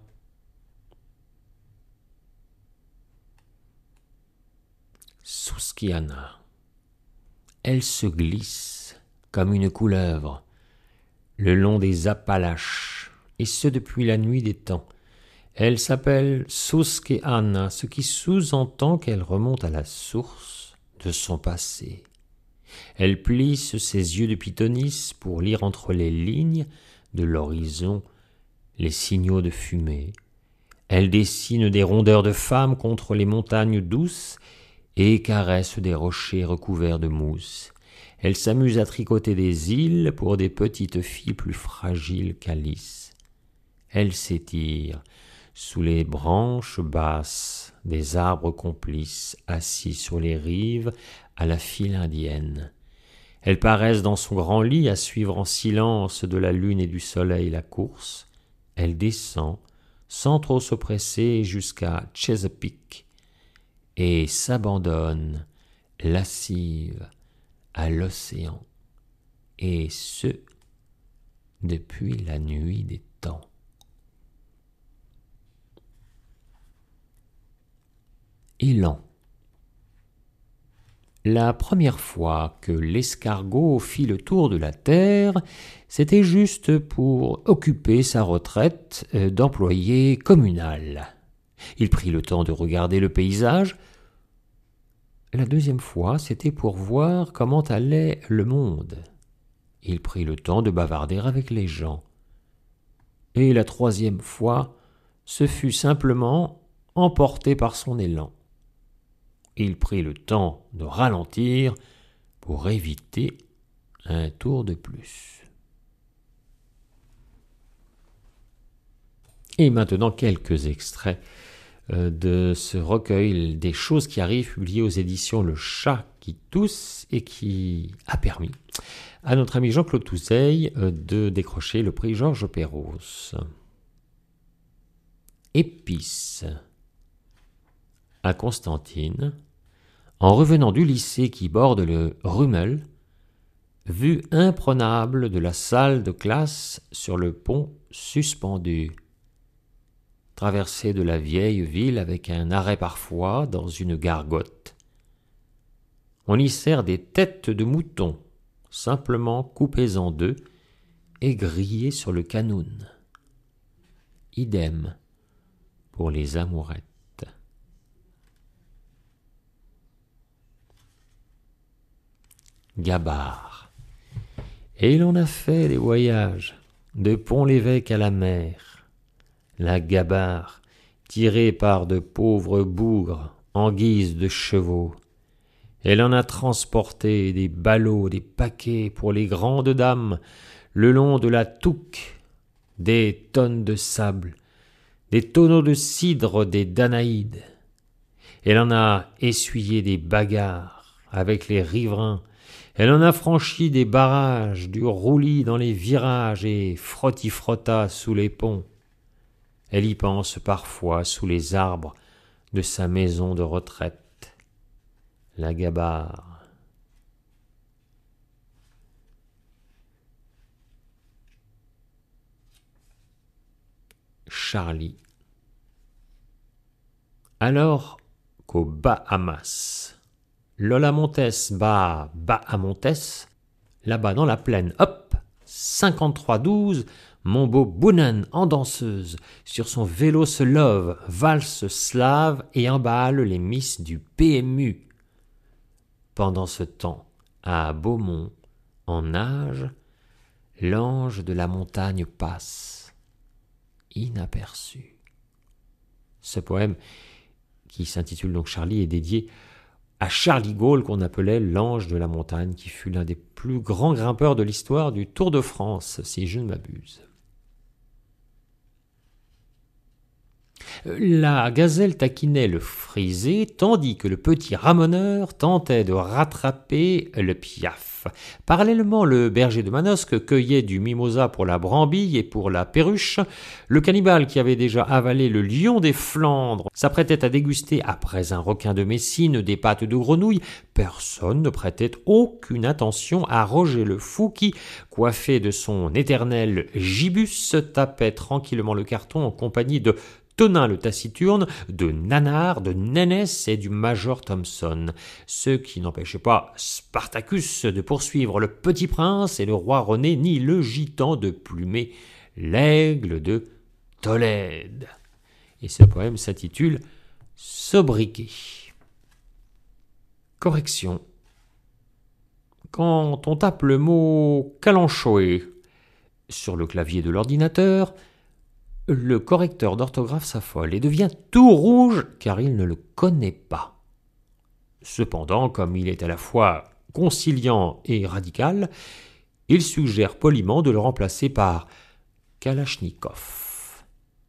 Susquiana. Elle se glisse comme une couleuvre le long des Appalaches, et ce depuis la nuit des temps. Elle s'appelle Susquehanna, ce qui sous-entend qu'elle remonte à la source de son passé. Elle plisse ses yeux de pythonisse pour lire entre les lignes de l'horizon les signaux de fumée. Elle dessine des rondeurs de femmes contre les montagnes douces et caresse des rochers recouverts de mousse. Elle s'amuse à tricoter des îles pour des petites filles plus fragiles qu'Alice. Elle s'étire sous les branches basses des arbres complices assis sur les rives à la file indienne. Elle paraisse dans son grand lit à suivre en silence de la lune et du soleil la course. Elle descend sans trop se presser jusqu'à Chesapeake et s'abandonne lascive à l'océan, et ce depuis la nuit des temps. Élan. La première fois que l'escargot fit le tour de la terre, c'était juste pour occuper sa retraite d'employé communal. Il prit le temps de regarder le paysage. La deuxième fois, c'était pour voir comment allait le monde. Il prit le temps de bavarder avec les gens. Et la troisième fois, ce fut simplement emporté par son élan. Il prit le temps de ralentir pour éviter un tour de plus. Et maintenant, quelques extraits de ce recueil des choses qui arrivent, publié aux éditions Le Chat qui tousse et qui a permis à notre ami Jean-Claude Touzeille de décrocher le prix Georges Perros. Épice. À Constantine, en revenant du lycée qui borde le Rummel, vue imprenable de la salle de classe sur le pont suspendu. Traversée de la vieille ville avec un arrêt parfois dans une gargote. On y sert des têtes de mouton, simplement coupées en deux et grillées sur le canoun. Idem pour les amourettes. Gabard. Et il en a fait des voyages, de Pont-l'Évêque à la mer. La Gabard, tirée par de pauvres bougres en guise de chevaux. Elle en a transporté des ballots, des paquets pour les grandes dames, le long de la Touques, des tonnes de sable, des tonneaux de cidre des Danaïdes. Elle en a essuyé des bagarres avec les riverains. Elle en a franchi des barrages, du roulis dans les virages et frotti-frotta sous les ponts. Elle y pense parfois sous les arbres de sa maison de retraite. La Gabard. Charlie. Alors qu'aux Bahamas, Lola Montes bat Bahamontes, là-bas dans la plaine, hop, cinquante-trois douze, mon beau Boonen en danseuse, sur son vélo se love, valse slave et emballe les miss du P M U. Pendant ce temps, à Beaumont, en nage, l'ange de la montagne passe, inaperçu. Ce poème, qui s'intitule donc Charlie, est dédié à Charlie Gaulle, qu'on appelait l'ange de la montagne, qui fut l'un des plus grands grimpeurs de l'histoire du Tour de France, si je ne m'abuse. La gazelle taquinait le frisé, tandis que le petit ramoneur tentait de rattraper le piaf. Parallèlement, le berger de Manosque cueillait du mimosa pour la brambille et pour la perruche. Le cannibale, qui avait déjà avalé le lion des Flandres, s'apprêtait à déguster, après un requin de Messine, des pâtes de grenouille. Personne ne prêtait aucune attention à Roger le Fou qui, coiffé de son éternel gibus, tapait tranquillement le carton en compagnie de Tonin le taciturne, de Nanard, de Nénès et du Major Thompson, ce qui n'empêchait pas Spartacus de poursuivre le petit prince et le roi René, ni le gitan de plumer l'aigle de Tolède. Et ce poème s'intitule Sobriquet. Correction. Quand on tape le mot calanchoé sur le clavier de l'ordinateur, le correcteur d'orthographe s'affole et devient tout rouge car il ne le connaît pas. Cependant, comme il est à la fois conciliant et radical, il suggère poliment de le remplacer par Kalachnikov.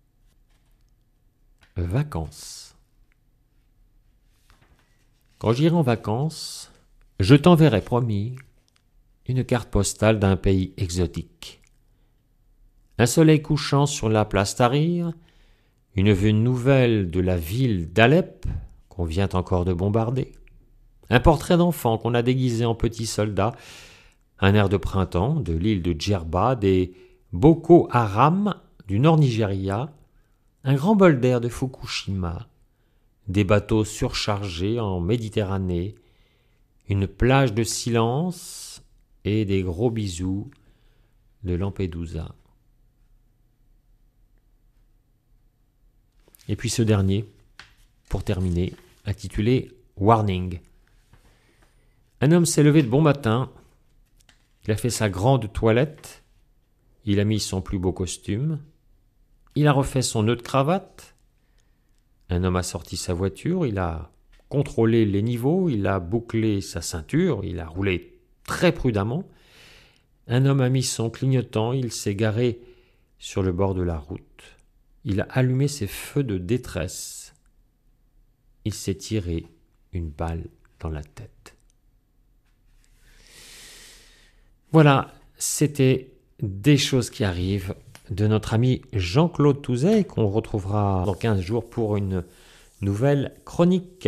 Vacances. Quand j'irai en vacances, je t'enverrai, promis, une carte postale d'un pays exotique. Un soleil couchant sur la place Tahrir, une vue nouvelle de la ville d'Alep, qu'on vient encore de bombarder, un portrait d'enfant qu'on a déguisé en petit soldat, un air de printemps de l'île de Djerba, des Boko Haram du nord Nigeria, un grand bol d'air de Fukushima, des bateaux surchargés en Méditerranée, une plage de silence et des gros bisous de Lampedusa. Et puis ce dernier, pour terminer, intitulé Warning. Un homme s'est levé de bon matin, il a fait sa grande toilette, il a mis son plus beau costume, il a refait son nœud de cravate, un homme a sorti sa voiture, il a contrôlé les niveaux, il a bouclé sa ceinture, il a roulé très prudemment, un homme a mis son clignotant, il s'est garé sur le bord de la route, il a allumé ses feux de détresse, il s'est tiré une balle dans la tête. Voilà, c'était des choses qui arrivent de notre ami Jean-Claude Touzet, qu'on retrouvera dans quinze jours pour une nouvelle chronique.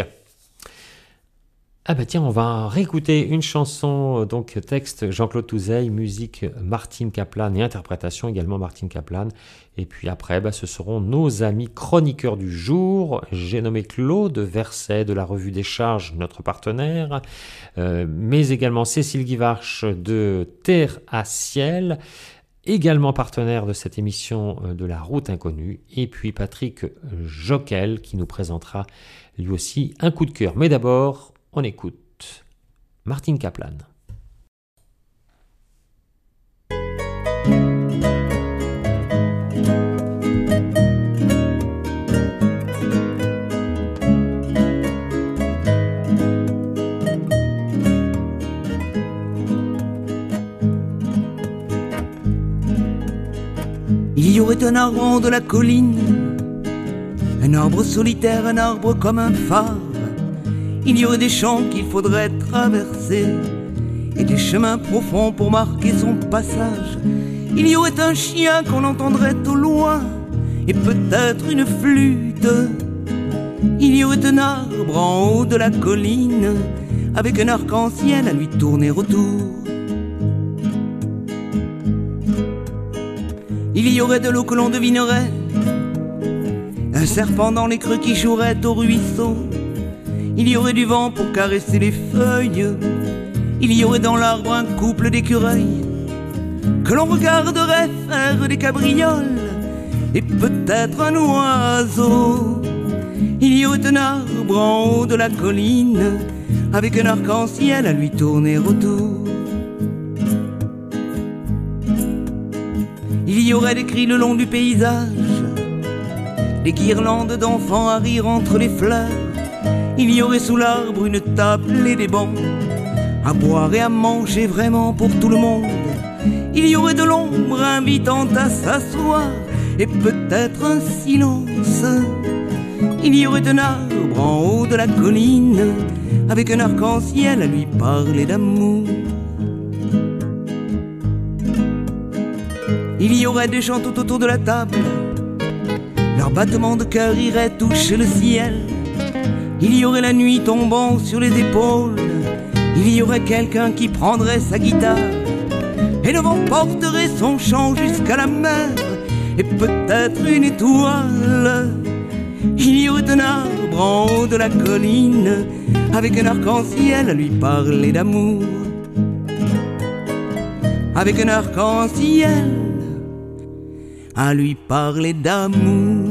Ah bah tiens, on va réécouter une chanson, donc texte Jean-Claude Touzet, musique Martine Kaplan et interprétation également Martine Kaplan. Et puis après, bah, ce seront nos amis chroniqueurs du jour. J'ai nommé Claude Verset de la Revue des Charges, notre partenaire, euh, mais également Cécile Guivarch de Terre à Ciel, également partenaire de cette émission de La Route Inconnue, et puis Patrick Joquel qui nous présentera lui aussi un coup de cœur. Mais d'abord, on écoute Martine Kaplan. Il y aurait un arbre en haut de la colline, un arbre solitaire, un arbre comme un phare. Il y aurait des champs qu'il faudrait traverser et des chemins profonds pour marquer son passage. Il y aurait un chien qu'on entendrait au loin et peut-être une flûte. Il y aurait un arbre en haut de la colline avec un arc-en-ciel à lui tourner autour. Il y aurait de l'eau que l'on devinerait, un serpent dans les creux qui jouerait au ruisseau. Il y aurait du vent pour caresser les feuilles. Il y aurait dans l'arbre un couple d'écureuils que l'on regarderait faire des cabrioles, et peut-être un oiseau. Il y aurait un arbre en haut de la colline avec un arc-en-ciel à lui tourner autour. Il y aurait des cris le long du paysage, des guirlandes d'enfants à rire entre les fleurs. Il y aurait sous l'arbre une table et des bancs, à boire et à manger vraiment pour tout le monde. Il y aurait de l'ombre invitant à s'asseoir et peut-être un silence. Il y aurait un arbre en haut de la colline avec un arc-en-ciel à lui parler d'amour. Il y aurait des gens tout autour de la table, leurs battements de cœur iraient toucher le ciel. Il y aurait la nuit tombant sur les épaules, il y aurait quelqu'un qui prendrait sa guitare et le vent porterait son chant jusqu'à la mer et peut-être une étoile. Il y aurait un arbre en haut de la colline avec un arc-en-ciel à lui parler d'amour. Avec un arc-en-ciel à lui parler d'amour.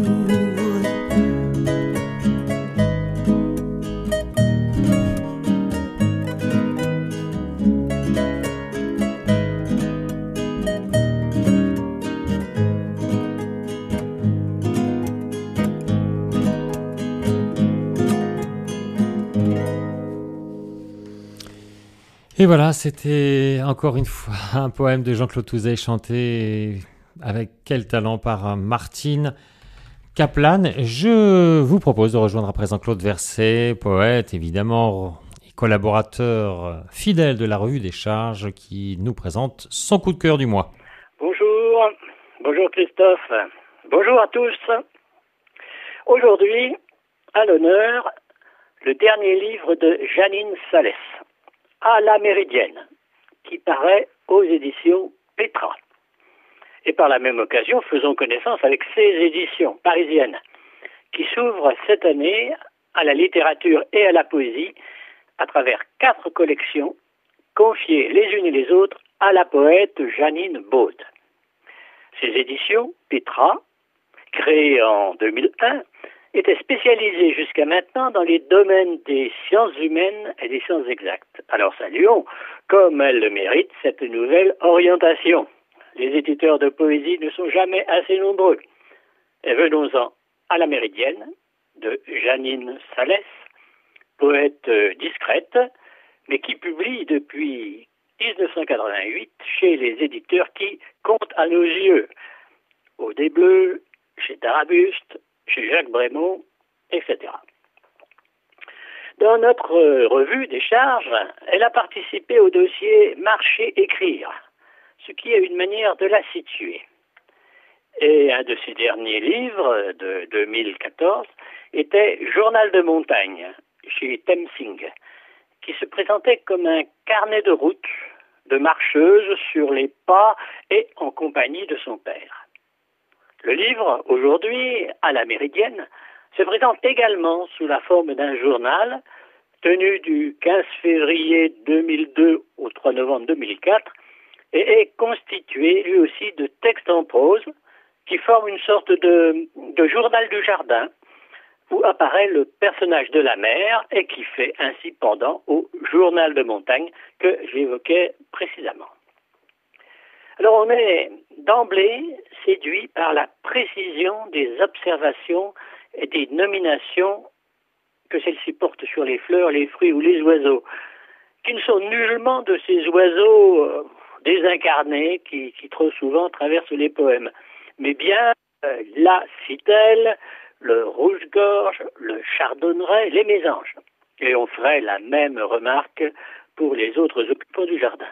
Et voilà, c'était encore une fois un poème de Jean-Claude Touzet chanté avec quel talent par Martine Kaplan. Je vous propose de rejoindre à présent Claude Verset, poète évidemment et collaborateur fidèle de la Revue des Charges, qui nous présente son coup de cœur du mois. Bonjour, bonjour Christophe, bonjour à tous. Aujourd'hui, à l'honneur, le dernier livre de Janine Salès, À la Méridienne, qui paraît aux éditions Petra. Et par la même occasion, faisons connaissance avec ces éditions parisiennes, qui s'ouvrent cette année à la littérature et à la poésie à travers quatre collections confiées les unes et les autres à la poète Janine Baude. Ces éditions, Petra, créées en deux mille un, était spécialisé jusqu'à maintenant dans les domaines des sciences humaines et des sciences exactes. Alors saluons, comme elle le mérite, cette nouvelle orientation. Les éditeurs de poésie ne sont jamais assez nombreux. Et venons-en à La Méridienne, de Janine Sallès, poète discrète, mais qui publie depuis dix-neuf cent quatre-vingt-huit chez les éditeurs qui comptent à nos yeux. Au Des Bleus, chez Tarabuste, chez Jacques Brémond, et cetera. Dans notre revue des charges, elle a participé au dossier Marcher-écrire, ce qui est une manière de la situer. Et un de ses derniers livres, de deux mille quatorze, était Journal de montagne, chez Temsing, qui se présentait comme un carnet de route de marcheuse sur les pas et en compagnie de son père. Le livre, aujourd'hui, à La Méridienne, se présente également sous la forme d'un journal tenu du quinze février deux mille deux au trois novembre deux mille quatre et est constitué lui aussi de textes en prose qui forment une sorte de, de journal du jardin où apparaît le personnage de la mère et qui fait ainsi pendant au journal de montagne que j'évoquais précédemment. Alors on est d'emblée séduit par la précision des observations et des nominations que celles-ci portent sur les fleurs, les fruits ou les oiseaux, qui ne sont nullement de ces oiseaux euh, désincarnés qui, qui trop souvent traversent les poèmes, mais bien euh, la citelle, le rouge-gorge, le chardonneret, les mésanges. Et on ferait la même remarque pour les autres occupants du jardin.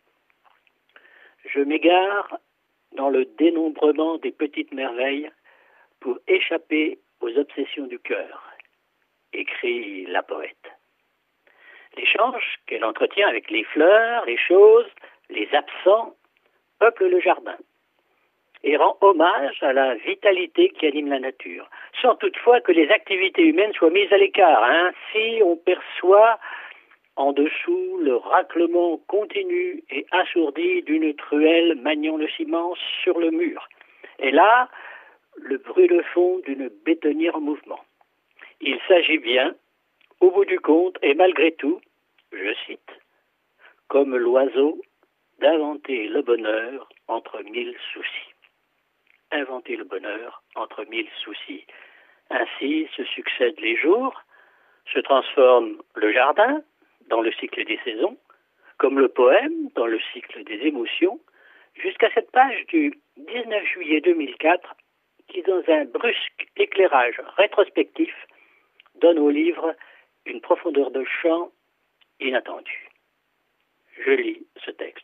Je m'égare dans le dénombrement des petites merveilles pour échapper aux obsessions du cœur, écrit la poète. L'échange qu'elle entretient avec les fleurs, les choses, les absents, peuple le jardin et rend hommage à la vitalité qui anime la nature, sans toutefois que les activités humaines soient mises à l'écart. Ainsi, on perçoit en dessous le raclement continu et assourdi d'une truelle maniant le ciment sur le mur. Et là, le bruit de fond d'une bétonnière en mouvement. Il s'agit bien, au bout du compte, et malgré tout, je cite, « comme l'oiseau, d'inventer le bonheur entre mille soucis. » Inventer le bonheur entre mille soucis. Ainsi se succèdent les jours, se transforme le jardin dans le cycle des saisons, comme le poème dans le cycle des émotions, jusqu'à cette page du dix-neuf juillet deux mille quatre qui, dans un brusque éclairage rétrospectif, donne au livre une profondeur de champ inattendue. Je lis ce texte.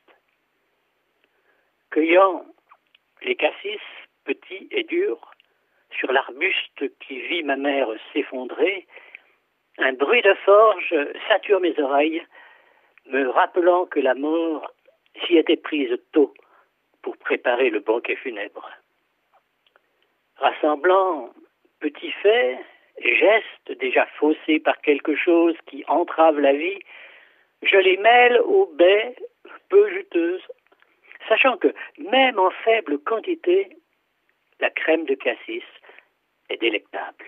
Cueillant les cassis petits et durs, sur l'arbuste qui vit ma mère s'effondrer, un bruit de forge sature mes oreilles, me rappelant que la mort s'y était prise tôt pour préparer le banquet funèbre. Rassemblant petits faits et gestes déjà faussés par quelque chose qui entrave la vie, je les mêle aux baies peu juteuses, sachant que même en faible quantité, la crème de cassis est délectable.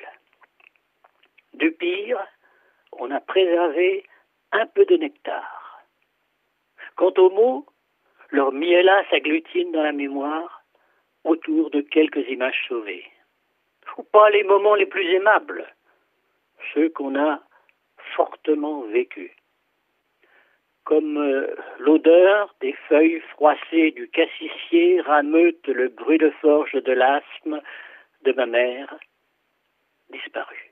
Du pire, on a préservé un peu de nectar. Quant aux mots, leur miella s'agglutine dans la mémoire autour de quelques images sauvées. Ou pas les moments les plus aimables, ceux qu'on a fortement vécus. Comme euh, l'odeur des feuilles froissées du cassissier rameute le bruit de forge de l'asthme de ma mère, disparue.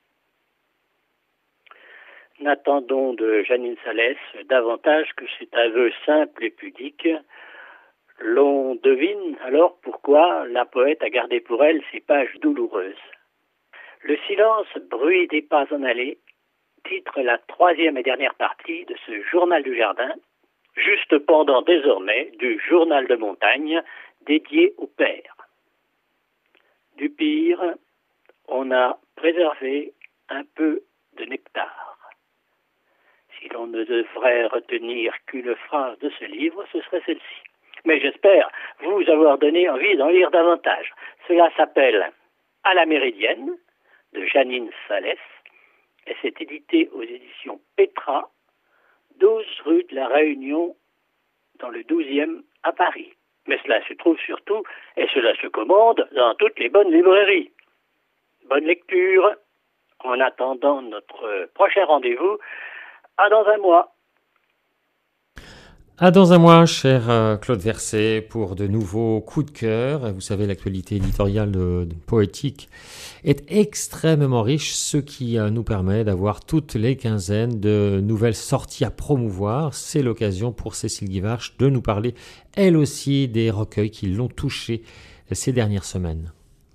N'attendons de Janine Sallès davantage que cet aveu simple et pudique. L'on devine alors pourquoi la poète a gardé pour elle ces pages douloureuses. Le silence, bruit des pas en allée, titre la troisième et dernière partie de ce journal du jardin, juste pendant désormais du journal de montagne dédié au père. Du pire, on a préservé un peu de nectar. Si l'on ne devrait retenir qu'une phrase de ce livre, ce serait celle-ci. Mais j'espère vous avoir donné envie d'en lire davantage. Cela s'appelle « À la Méridienne » de Janine Salès, et c'est édité aux éditions Petra, douze rue de la Réunion, dans le douzième à Paris. Mais cela se trouve surtout, et cela se commande, dans toutes les bonnes librairies. Bonne lecture, en attendant notre prochain rendez-vous, à dans un mois. À dans un mois, cher euh, Claude Verset, pour de nouveaux coups de cœur. Vous savez, l'actualité éditoriale de, de Poétique est extrêmement riche, ce qui euh, nous permet d'avoir toutes les quinzaines de nouvelles sorties à promouvoir. C'est l'occasion pour Cécile Guivarch de nous parler, elle aussi, des recueils qui l'ont touchée ces dernières semaines.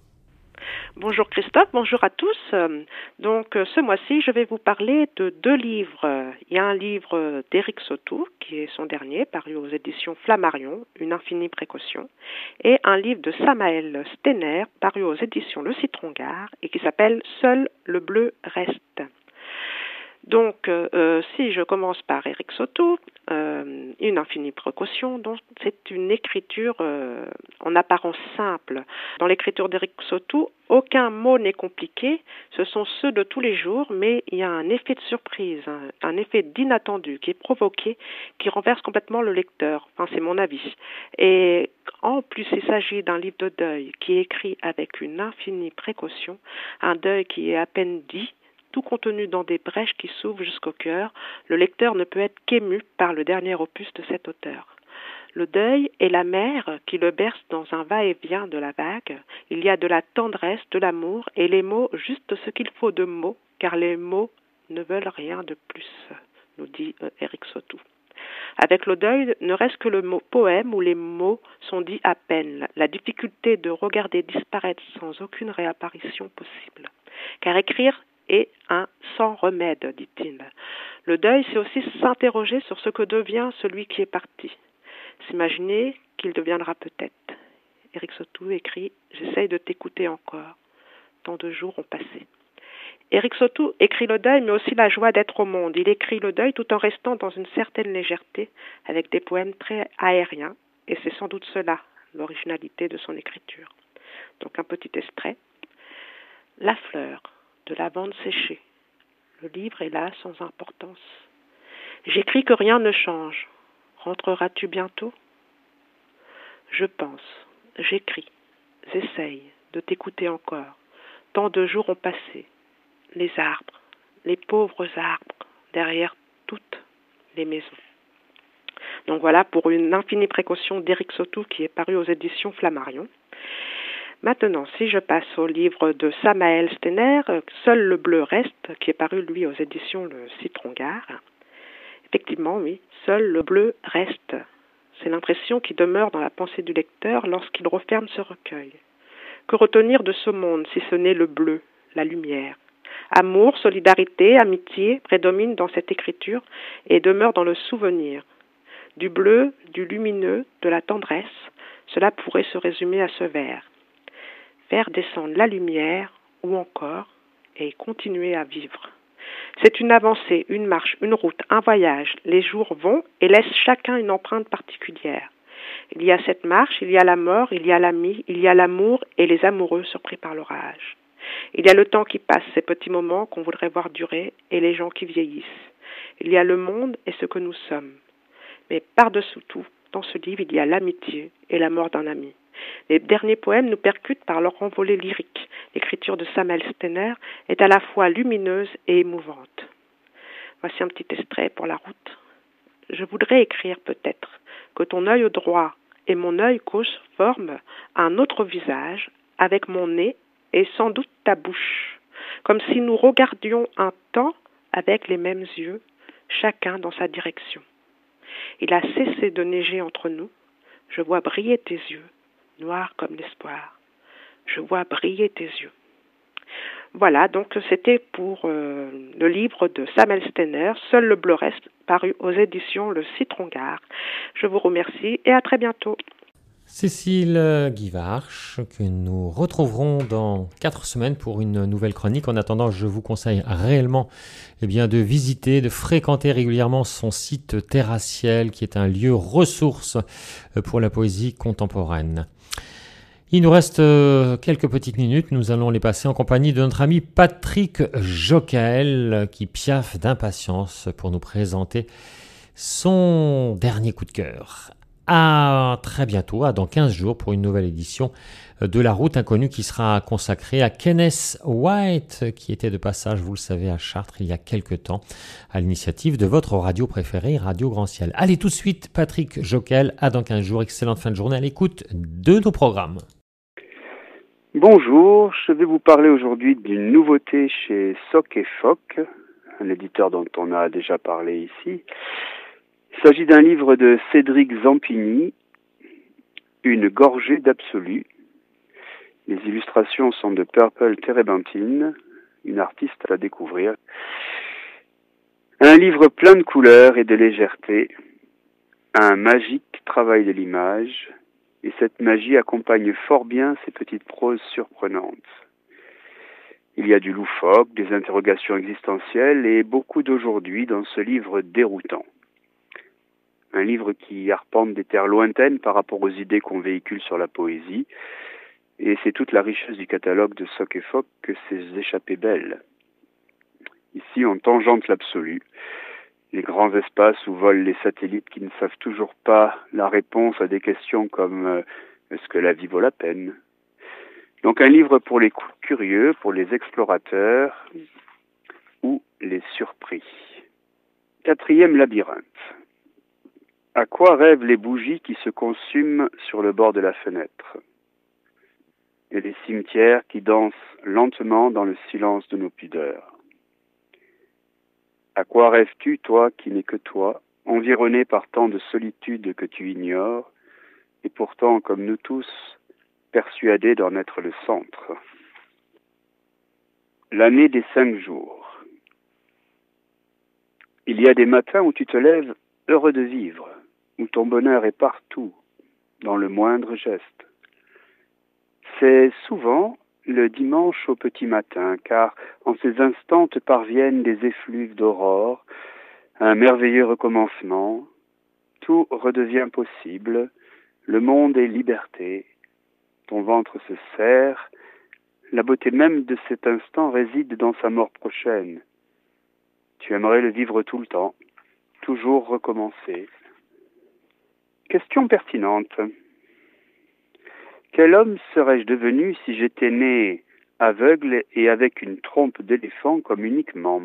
Bonjour Christophe, bonjour à tous. Donc ce mois-ci, je vais vous parler de deux livres. Il y a un livre d'Éric Sautou, qui est son dernier, paru aux éditions Flammarion, Une infinie précaution, et un livre de Samaël Stener, paru aux éditions Le Citron Gare, et qui s'appelle Seul le bleu reste. Donc, euh, si je commence par Éric Sautou, euh, Une infinie précaution, donc c'est une écriture euh, en apparence simple. Dans l'écriture d'Éric Sautou, aucun mot n'est compliqué, ce sont ceux de tous les jours, mais il y a un effet de surprise, un, un effet d'inattendu qui est provoqué, qui renverse complètement le lecteur. Enfin, c'est mon avis. Et en plus, il s'agit d'un livre de deuil qui est écrit avec une infinie précaution, un deuil qui est à peine dit, tout contenu dans des brèches qui s'ouvrent jusqu'au cœur. Le lecteur ne peut être qu'ému par le dernier opus de cet auteur. Le deuil est la mer qui le berce dans un va-et-vient de la vague. Il y a de la tendresse, de l'amour, et les mots, juste ce qu'il faut de mots, car les mots ne veulent rien de plus, nous dit Éric Sautou. Avec le deuil, ne reste que le mot poème où les mots sont dits à peine, la difficulté de regarder disparaître sans aucune réapparition possible. Car écrire est un sans remède, dit-il. Le deuil, c'est aussi s'interroger sur ce que devient celui qui est parti. S'imaginer qu'il deviendra peut-être. Éric Sautou écrit « J'essaye de t'écouter encore. Tant de jours ont passé. » Éric Sautou écrit le deuil, mais aussi la joie d'être au monde. Il écrit le deuil tout en restant dans une certaine légèreté, avec des poèmes très aériens, et c'est sans doute cela, l'originalité de son écriture. Donc un petit extrait. La fleur de lavande séchée. Le livre est là sans importance. J'écris que rien ne change. Rentreras-tu bientôt? Je pense, j'écris, j'essaye de t'écouter encore. Tant de jours ont passé. Les arbres, les pauvres arbres, derrière toutes les maisons. Donc voilà pour Une infinie précaution d'Éric Sautou qui est paru aux éditions Flammarion. Maintenant, si je passe au livre de Samaël Stener, Seul le bleu reste, qui est paru, lui, aux éditions Le Citron Gare. Effectivement, oui, seul le bleu reste. C'est l'impression qui demeure dans la pensée du lecteur lorsqu'il referme ce recueil. Que retenir de ce monde si ce n'est le bleu, la lumière? Amour, solidarité, amitié prédominent dans cette écriture et demeurent dans le souvenir. Du bleu, du lumineux, de la tendresse, cela pourrait se résumer à ce vers. Faire descendre la lumière, ou encore, et continuer à vivre. C'est une avancée, une marche, une route, un voyage. Les jours vont et laissent chacun une empreinte particulière. Il y a cette marche, il y a la mort, il y a l'ami, il y a l'amour et les amoureux surpris par l'orage. Il y a le temps qui passe, ces petits moments qu'on voudrait voir durer, et les gens qui vieillissent. Il y a le monde et ce que nous sommes. Mais par-dessous tout, dans ce livre, il y a l'amitié et la mort d'un ami. Les derniers poèmes nous percutent par leur envolée lyrique. L'écriture de Samaël Stener est à la fois lumineuse et émouvante. Voici un petit extrait pour la route. Je voudrais écrire peut-être que ton œil droit et mon œil gauche forment un autre visage avec mon nez et sans doute ta bouche, comme si nous regardions un temps avec les mêmes yeux, chacun dans sa direction. Il a cessé de neiger entre nous, je vois briller tes yeux, noirs comme l'espoir. Je vois briller tes yeux. Voilà, donc c'était pour euh, le livre de Samaël Stener, Seul le bleu reste, paru aux éditions Le Citron Gare. Je vous remercie et à très bientôt. Cécile Guivarch, que nous retrouverons dans quatre semaines pour une nouvelle chronique. En attendant, je vous conseille réellement eh bien, de visiter, de fréquenter régulièrement son site Terraciel, qui est un lieu ressource pour la poésie contemporaine. Il nous reste euh, quelques petites minutes, nous allons les passer en compagnie de notre ami Patrick Joquel qui piaffe d'impatience pour nous présenter son dernier coup de cœur. À très bientôt, à dans quinze jours pour une nouvelle édition de La Route Inconnue qui sera consacrée à Kenneth White qui était de passage, vous le savez, à Chartres il y a quelques temps à l'initiative de votre radio préférée, Radio Grand Ciel. Allez tout de suite, Patrick Joquel, à dans quinze jours, excellente fin de journée à l'écoute de nos programmes. Bonjour, je vais vous parler aujourd'hui d'une nouveauté chez Soc et Foc, un éditeur dont on a déjà parlé ici. Il s'agit d'un livre de Cédric Zampini, Une gorgée d'absolu. Les illustrations sont de Purple Terebentine, une artiste à découvrir. Un livre plein de couleurs et de légèreté, un magique travail de l'image, et cette magie accompagne fort bien ces petites proses surprenantes. Il y a du loufoque, des interrogations existentielles et beaucoup d'aujourd'hui dans ce livre déroutant. Un livre qui arpente des terres lointaines par rapport aux idées qu'on véhicule sur la poésie, et c'est toute la richesse du catalogue de Soc et Foc que ces échappées belles. Ici, on tangente l'absolu, les grands espaces où volent les satellites qui ne savent toujours pas la réponse à des questions comme euh, « Est-ce que la vie vaut la peine ?» Donc un livre pour les curieux, pour les explorateurs ou les surpris. Quatrième labyrinthe. À quoi rêvent les bougies qui se consument sur le bord de la fenêtre ? Et les cimetières qui dansent lentement dans le silence de nos pudeurs. À quoi rêves-tu, toi qui n'es que toi, environné par tant de solitude que tu ignores, et pourtant, comme nous tous, persuadé d'en être le centre. L'année des cinq jours. Il y a des matins où tu te lèves heureux de vivre, où ton bonheur est partout, dans le moindre geste. C'est souvent le dimanche au petit matin, car en ces instants te parviennent des effluves d'aurore, un merveilleux recommencement, tout redevient possible, le monde est liberté, ton ventre se serre, la beauté même de cet instant réside dans sa mort prochaine. Tu aimerais le vivre tout le temps, toujours recommencer. Question pertinente. Quel homme serais-je devenu si j'étais né aveugle et avec une trompe d'éléphant comme unique membre ?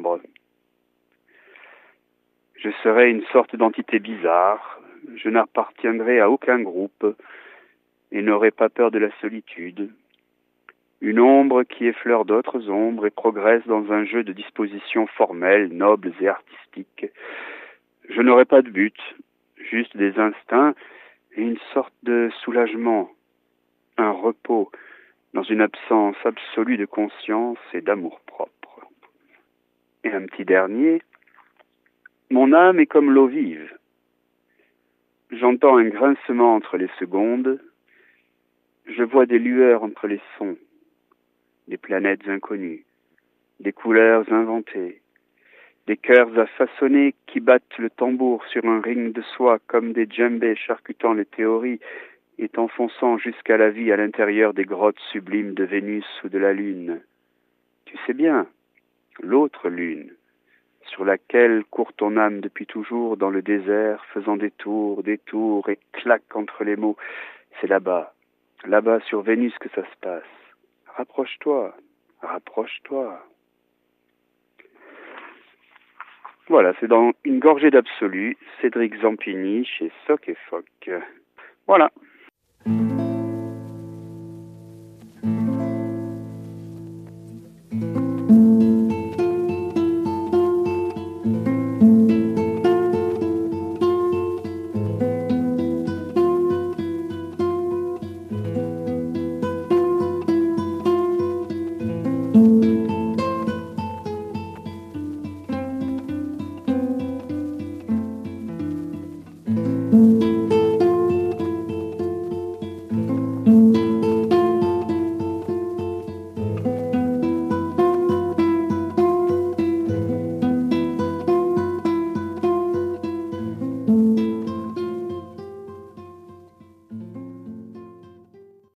Je serais une sorte d'entité bizarre, je n'appartiendrais à aucun groupe et n'aurais pas peur de la solitude. Une ombre qui effleure d'autres ombres et progresse dans un jeu de dispositions formelles, nobles et artistiques. Je n'aurais pas de but, juste des instincts et une sorte de soulagement. Un repos dans une absence absolue de conscience et d'amour-propre. Et un petit dernier, mon âme est comme l'eau vive. J'entends un grincement entre les secondes, je vois des lueurs entre les sons, des planètes inconnues, des couleurs inventées, des cœurs à façonner qui battent le tambour sur un ring de soie comme des djembés charcutant les théories et t'enfonçant jusqu'à la vie à l'intérieur des grottes sublimes de Vénus ou de la Lune. Tu sais bien, l'autre Lune, sur laquelle court ton âme depuis toujours dans le désert, faisant des tours, des tours et claque entre les mots. C'est là-bas, là-bas sur Vénus que ça se passe. Rapproche-toi, rapproche-toi. Voilà, c'est dans Une gorgée d'absolu, Cédric Zampini chez Soc et Foc. Voilà. Thank you.